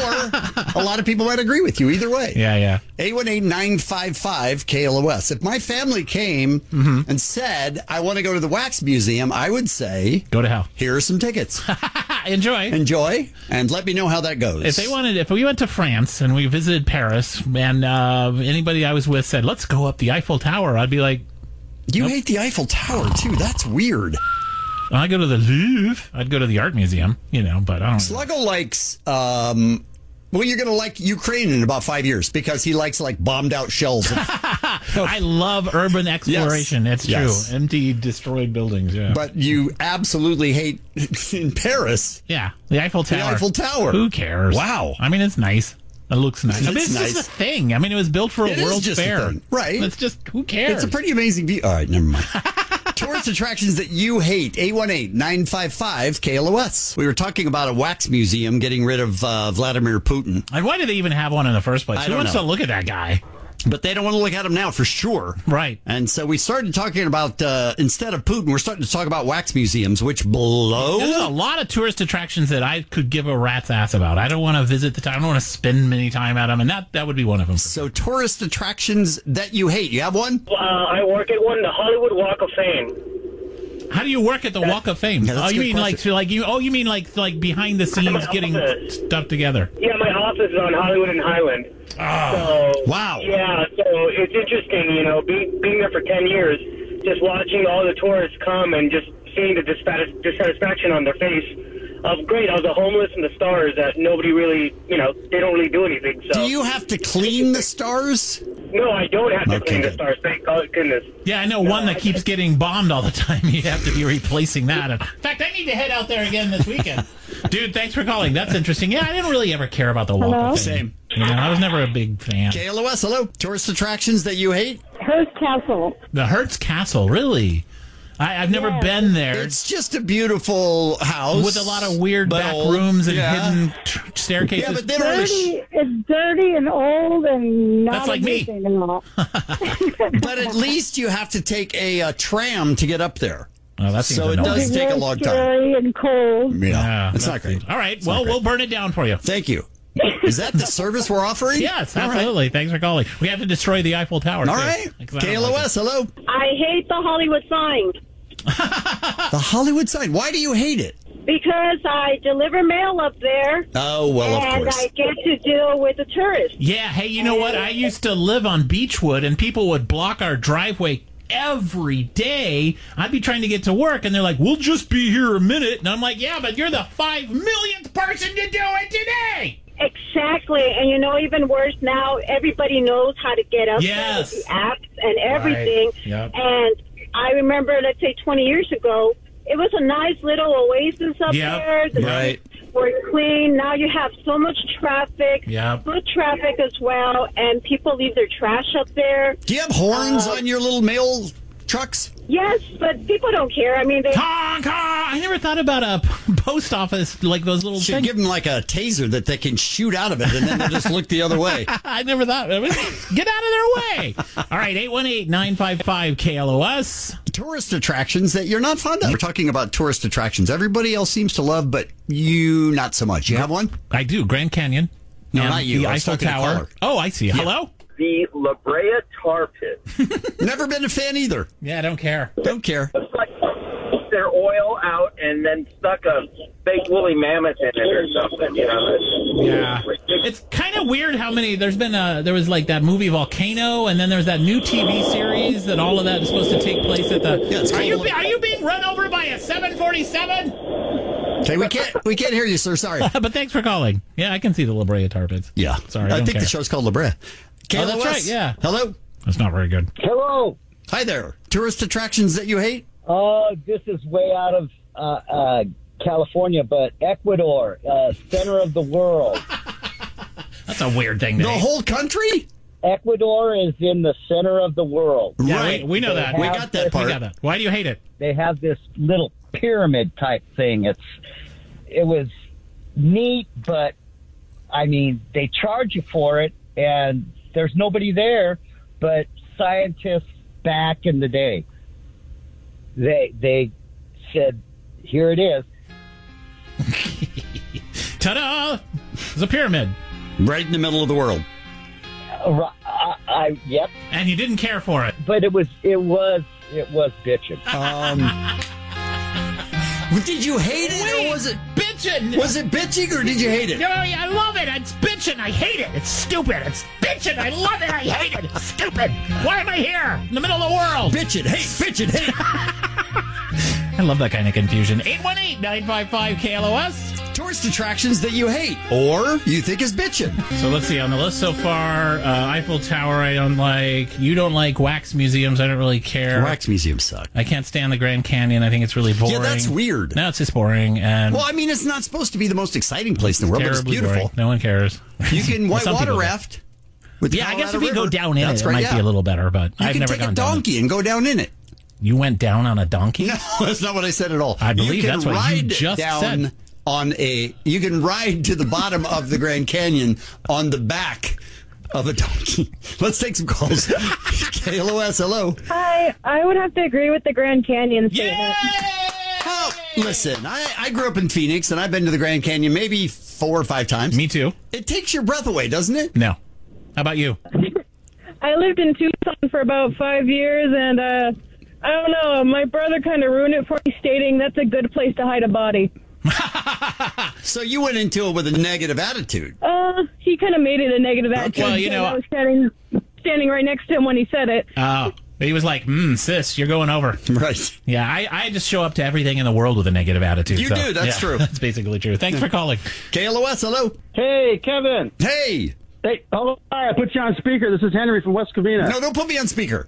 S2: Or a lot of people might agree with you either way.
S1: Yeah, yeah.
S2: eight one eight, nine five five, K L O S. If my family came
S1: Mm-hmm.
S2: and said, I want to go to the Wax Museum, I would say,
S1: Go to hell.
S2: here are some tickets.
S1: Enjoy.
S2: Enjoy, and let me know how that goes.
S1: If they wanted, if we went to France and we visited Paris and uh, anybody I was with said, let's go up the Eiffel Tower, I'd be like,
S2: You
S1: Nope.
S2: hate the Eiffel Tower, too. That's weird.
S1: when I go to the Louvre, I'd go to the art museum, you know, but I don't
S2: Sluggo likes, um, well, you're going to like Ukraine in about five years because he likes, like, bombed out shells. Of,
S1: I love urban exploration. It's true.
S2: Yes.
S1: Empty, destroyed buildings, yeah.
S2: but you absolutely hate in Paris.
S1: yeah, the Eiffel Tower.
S2: The Eiffel Tower.
S1: Who cares?
S2: Wow.
S1: I mean, it's nice. It looks nice. I mean,
S2: It's
S1: it's
S2: nice.
S1: just a thing. I mean, it was built for a
S2: It is
S1: World
S2: just a
S1: Fair.
S2: thing. Right.
S1: It's just, who cares?
S2: It's a pretty amazing view. All right, never mind. Tourist attractions that you hate. eight one eight, nine five five, K L O S. We were talking about a wax museum getting rid of uh, Vladimir Putin.
S1: And why did they even have one in the first place?
S2: I
S1: Who
S2: don't
S1: wants
S2: know.
S1: to look at that guy?
S2: But they don't want to look at him now for sure.
S1: Right.
S2: And so we started talking about, uh, instead of Putin, we're starting to talk about wax museums, which blow.
S1: There's a lot of tourist attractions that I could give a rat's ass about. I don't want to visit the time. I don't want to spend many time at them, and that, that would be one of them.
S2: So tourist attractions that you hate. You have one?
S6: Uh, I work at one, the Hollywood Walk of Fame.
S1: How do you work at the Walk of Fame?
S2: Yeah, that's
S1: oh,
S2: a
S1: you
S2: good
S1: mean like
S2: question.
S1: so like you? Oh, you mean like like behind the scenes getting
S6: office.
S1: stuff together?
S6: Yeah, my office is on Hollywood and Highland.
S1: Oh,
S6: So,
S2: wow.
S6: Yeah, so it's interesting, you know, being, being there for ten years, just watching all the tourists come and just seeing the dissatis- dissatisfaction on their face of, great, I was the homeless and the stars that nobody really, you know, they don't really do anything. So
S2: Do you have to clean the stars?
S6: No, I don't have to
S2: Okay,
S6: clean the
S2: good.
S6: stars, thank God, goodness.
S1: yeah, I know one that keeps getting bombed all the time. You have to be replacing that. In fact, I need to head out there again this weekend. Dude, thanks for calling. That's interesting. Yeah, I didn't really ever care about the Walk
S9: Hello?
S1: of Fame.
S2: Same.
S1: You know, I was never a big fan.
S2: K L O S, hello. Tourist attractions that you hate?
S9: Hearst Castle.
S1: The Hertz Castle, really? I, I've never
S9: Yeah.
S1: been there.
S2: It's just a beautiful house.
S1: With a lot of weird
S2: but
S1: back
S2: old.
S1: rooms and
S2: Yeah.
S1: hidden t- staircases.
S2: Yeah, but they don't really
S9: Dirty. It's dirty and old and not
S1: That's like me.
S9: amusing at all.
S2: But at least you have to take a, uh tram to get up there.
S1: Oh, that seems
S2: So it
S1: annoying.
S2: does take a long time.
S9: Scary and cold.
S2: Yeah,
S1: Yeah,
S2: it's not
S1: that's
S2: great.
S1: good. All right,
S2: It's
S1: well,
S2: not great.
S1: we'll burn it down for you.
S2: Thank you. Is that the service we're offering?
S1: Yes,
S2: All right.
S1: absolutely. Thanks for calling. We have to destroy the Eiffel Tower.
S2: All
S1: too,
S2: right.
S1: because I don't
S2: K L
S1: like
S2: O
S1: it.
S2: S, hello.
S7: I hate the Hollywood sign
S2: The Hollywood sign. Why do you hate it?
S7: because I deliver mail up there,
S2: Oh, well, of
S7: and
S2: course.
S7: I get to deal with the tourists.
S1: Yeah, hey, you know what? I used to live on Beechwood, and people would block our driveway every day. I'd be trying to get to work, and they're like, we'll just be here a minute. And I'm like, yeah, but you're the five millionth person to do it today.
S7: Exactly, and you know, even worse now, everybody knows how to get up
S1: Yes.
S7: there with the apps and everything.
S1: Right. Yep.
S7: And I remember, let's say, twenty years ago, it was a nice little oasis up
S1: Yep.
S7: there. The
S2: Right.
S7: streets were clean. Now you have so much traffic,
S1: Yep.
S7: foot traffic as well, and people leave their trash up there.
S2: Do you have horns
S7: Uh,
S2: on your little mail trucks?
S7: Yes, but people don't care. I mean, they.
S1: Honk, honk. I never thought about a p- post office like those little
S2: Should
S1: things.
S2: give them like a taser that they can shoot out of it, and then they just look the other way.
S1: I never thought. Get out of their way. All right, eight one eight, nine five five, K L O S.
S2: Tourist attractions that you're not fond of. We're talking about tourist attractions everybody else seems to love, but you not so much. You have one?
S1: I do. Grand Canyon.
S2: No,
S1: And
S2: not you.
S1: The
S2: I was
S1: Eiffel
S2: talking to
S1: Tower.
S2: caller.
S1: Oh, I see. Hello?
S12: The La Brea Tar Pit.
S2: Never been a fan either.
S1: Yeah, I don't care.
S2: Don't care.
S12: It's like their oil out and then stuck a fake woolly mammoth in it or something, you know. It's,
S1: Yeah. It's kind of weird how many, there's been a, there was like that movie Volcano, and then there's that new T V series that all of that is supposed to take place at the,
S2: Yeah, it's
S1: are you,
S2: called-
S1: are you being run over by a seven forty-seven?
S2: Okay, we can't we can't hear you, sir. Sorry.
S1: But thanks for calling. Yeah, I can see the La Brea Tar Pits.
S2: Yeah.
S1: Sorry, I
S2: I
S1: don't
S2: think
S1: care.
S2: the show's called La Brea. K L O S.
S1: Oh, that's right, yeah.
S2: Hello.
S1: That's not very good.
S4: Hello.
S2: Hi there. Tourist attractions that you hate?
S4: Oh, this is way out of uh, uh, California, but Ecuador, uh, center of the world.
S1: That's a weird thing to
S2: The
S1: hate.
S2: whole country?
S4: Ecuador is in the center of the world.
S1: Yeah,
S2: Right.
S1: we, we know
S4: They
S1: that.
S4: have
S2: We got that
S4: this-
S2: part.
S1: We got that. Why do you hate it?
S4: They have this little pyramid type thing. It's it was neat, but I mean, they charge you for it, and there's nobody there but scientists back in the day. They they said, "Here it is."
S1: Ta-da! It's a pyramid.
S2: Right in the middle of the world.
S4: Uh, I, I yep,
S1: And you didn't care for it.
S4: but it was it was it was bitching.
S2: Um, did you hate it, or was it
S1: bitching?
S2: Was it bitching, or did you hate it?
S1: No, I love it. It's bitching. I hate it. It's stupid. It's bitching. I love it. I hate it. It's stupid. Why am I here in the middle of the world?
S2: Bitch it, hate, bitch it, hate.
S1: I love that kind of confusion. eight one eight, nine five five, K L O S.
S2: Tourist attractions that you hate, or you think is bitching.
S1: So let's see, on the list so far, uh, Eiffel Tower I don't like. You don't like wax museums. I don't really care.
S2: Wax museums suck.
S1: I can't stand the Grand Canyon. I think it's really boring.
S2: Yeah, that's weird.
S1: No, it's just boring. And
S2: Well, I mean, it's not supposed to be the most exciting place in the world, but it's
S1: terribly
S2: beautiful.
S1: boring. No one cares.
S2: You can
S1: Well,
S2: white
S1: some
S2: water
S1: people do.
S2: raft. With the
S1: Yeah, I guess
S2: Colorado
S1: if you go
S2: River.
S1: down in
S2: That's
S1: it,
S2: right,
S1: it might
S2: yeah.
S1: be a little better, but
S2: You
S1: I've
S2: can
S1: never
S2: take
S1: gone
S2: a
S1: down it.
S2: donkey and go down in it.
S1: You went down on a donkey?
S2: No, that's not what I said at all.
S1: I believe
S2: you can
S1: that's what you
S2: ride
S1: just
S2: down
S1: said.
S2: on a. You can ride to the bottom of the Grand Canyon on the back of a donkey. Let's take some calls. K L O S, hello.
S13: Hi, I would have to agree with the Grand Canyon statement.
S2: Oh, listen, I, I grew up in Phoenix, and I've been to the Grand Canyon maybe four or five times.
S1: Me too.
S2: It takes your breath away, doesn't it?
S1: No. How about you?
S13: I lived in Tucson for about five years, and uh, I don't know, my brother kind of ruined it for me, stating that's a good place to hide a body.
S2: So you went into it with a negative attitude.
S13: Uh, he kind of made it a negative attitude.
S1: Well, you
S13: because
S1: know-
S13: I was standing, standing right next to him when he said it.
S1: Oh. He was like, mm, sis, you're going over.
S2: Right.
S1: Yeah, I, I just show up to everything in the world with a negative attitude.
S2: You
S1: so,
S2: do, that's
S1: yeah,
S2: true.
S1: That's basically true. Thanks for calling.
S2: K L O S, hello.
S14: Hey, Kevin.
S2: Hey.
S14: Hey, hello. Hi, I put you on speaker. This is Henry from West Covina.
S2: No, don't put me on speaker.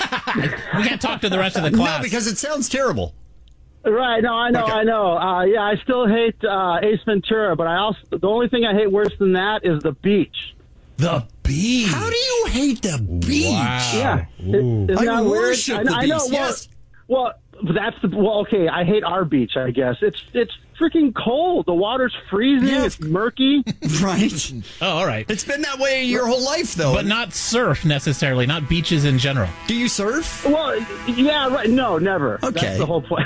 S1: We can't talk to the rest of the class.
S2: No, because it sounds terrible.
S14: Right, no, I know,
S2: Okay.
S14: I know. Uh, yeah, I still hate uh, Ace Ventura, but I also the only thing I hate worse than that is the beach.
S1: The beach.
S2: How do you hate the beach?
S1: Wow.
S14: Yeah,
S1: Ooh.
S14: Isn't
S2: I
S14: that weird?
S2: worship
S14: I,
S2: the
S14: I know.
S2: beach,
S14: Well,
S2: yes.
S14: well, that's the well. Okay, I hate our beach. I guess it's it's freaking cold. The water's freezing.
S2: Yeah.
S14: It's murky.
S2: Right.
S1: Oh, all right.
S2: It's been that way your whole life, though.
S1: But not surf necessarily, not beaches in general.
S2: Do you surf?
S14: Well, yeah, right. No, never.
S2: Okay.
S14: That's the whole point.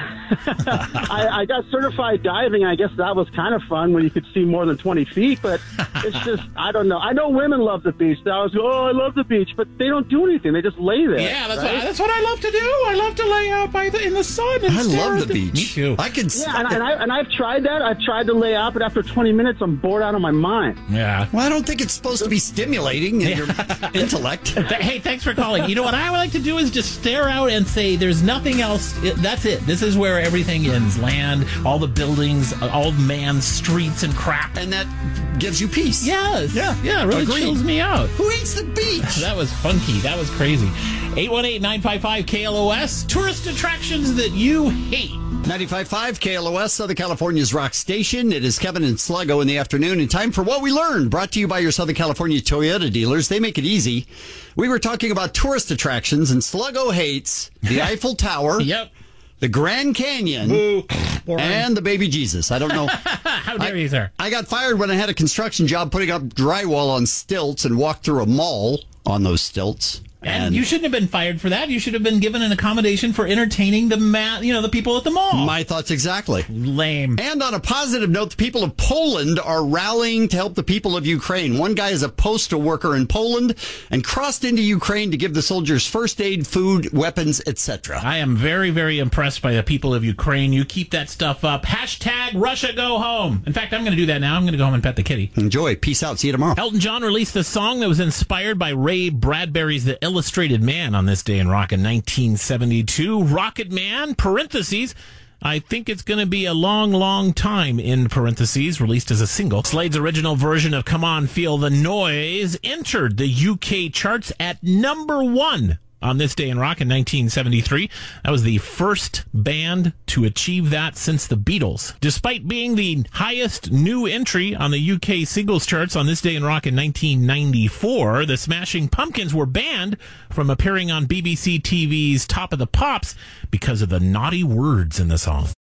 S14: I, I got certified diving. I guess that was kind of fun when you could see more than twenty feet, but it's just, I don't know. I know women love the beach. They always go, oh, I love the beach, but they don't do anything. They just lay there.
S1: Yeah, that's
S14: right?
S1: what that's what I love to do. I love to lay out by the in the sun. And
S2: I
S1: stare
S2: love
S1: at
S2: the beach.
S1: Me too.
S2: I could.
S14: Yeah, and, and, I, and I've tried that. I've tried to lay out, but after twenty minutes, I'm bored out of my mind.
S1: Yeah.
S2: Well, I don't think it's supposed to be stimulating in your intellect.
S1: Th- Hey, thanks for calling. You know what I would like to do is just stare out and say, "There's nothing else. It- That's it. This is where everything ends. Land, all the buildings, all man's streets and crap."
S2: And that gives you peace.
S1: Yes.
S2: Yeah.
S1: Yeah. It really
S2: Agreed.
S1: chills me out.
S2: Who eats the beach?
S1: That was funky. That was crazy. eight one eight, nine five five, K L O S. Tourist attractions that you hate.
S2: ninety-five point five K L O S, Southern California's rock station. It is Kevin and Sluggo in the afternoon, and time for What We Learned, brought to you by your Southern California Toyota dealers. They make it easy. We were talking about tourist attractions, and Sluggo hates the Eiffel Tower,
S1: Yep.
S2: the Grand Canyon, and the baby Jesus. I don't know.
S1: How dare you, sir?
S2: I got fired when I had a construction job putting up drywall on stilts and walked through a mall on those stilts.
S1: And you shouldn't have been fired for that. You should have been given an accommodation for entertaining the ma- you know, the people at the mall.
S2: My thoughts exactly.
S1: Lame.
S2: And on a positive note, the people of Poland are rallying to help the people of Ukraine. One guy is a postal worker in Poland and crossed into Ukraine to give the soldiers first aid, food, weapons, et cetera.
S1: I am very, very impressed by the people of Ukraine. You keep that stuff up. Hashtag Russia go home. In fact, I'm going to do that now. I'm going to go home and pet the kitty.
S2: Enjoy. Peace out. See you tomorrow.
S1: Elton John released a song that was inspired by Ray Bradbury's The Illustrated Man on this day in rock in nineteen seventy-two. Rocket Man, parentheses, I think it's going to be a long, long time, in parentheses, released as a single. Slade's original version of Come On, Feel the Noise entered the U K charts at number one on This Day in Rock in nineteen seventy-three. That was the first band to achieve that since the Beatles. Despite being the highest new entry on the U K singles charts on This Day in Rock in nineteen ninety-four, the Smashing Pumpkins were banned from appearing on B B C T V's Top of the Pops because of the naughty words in the song.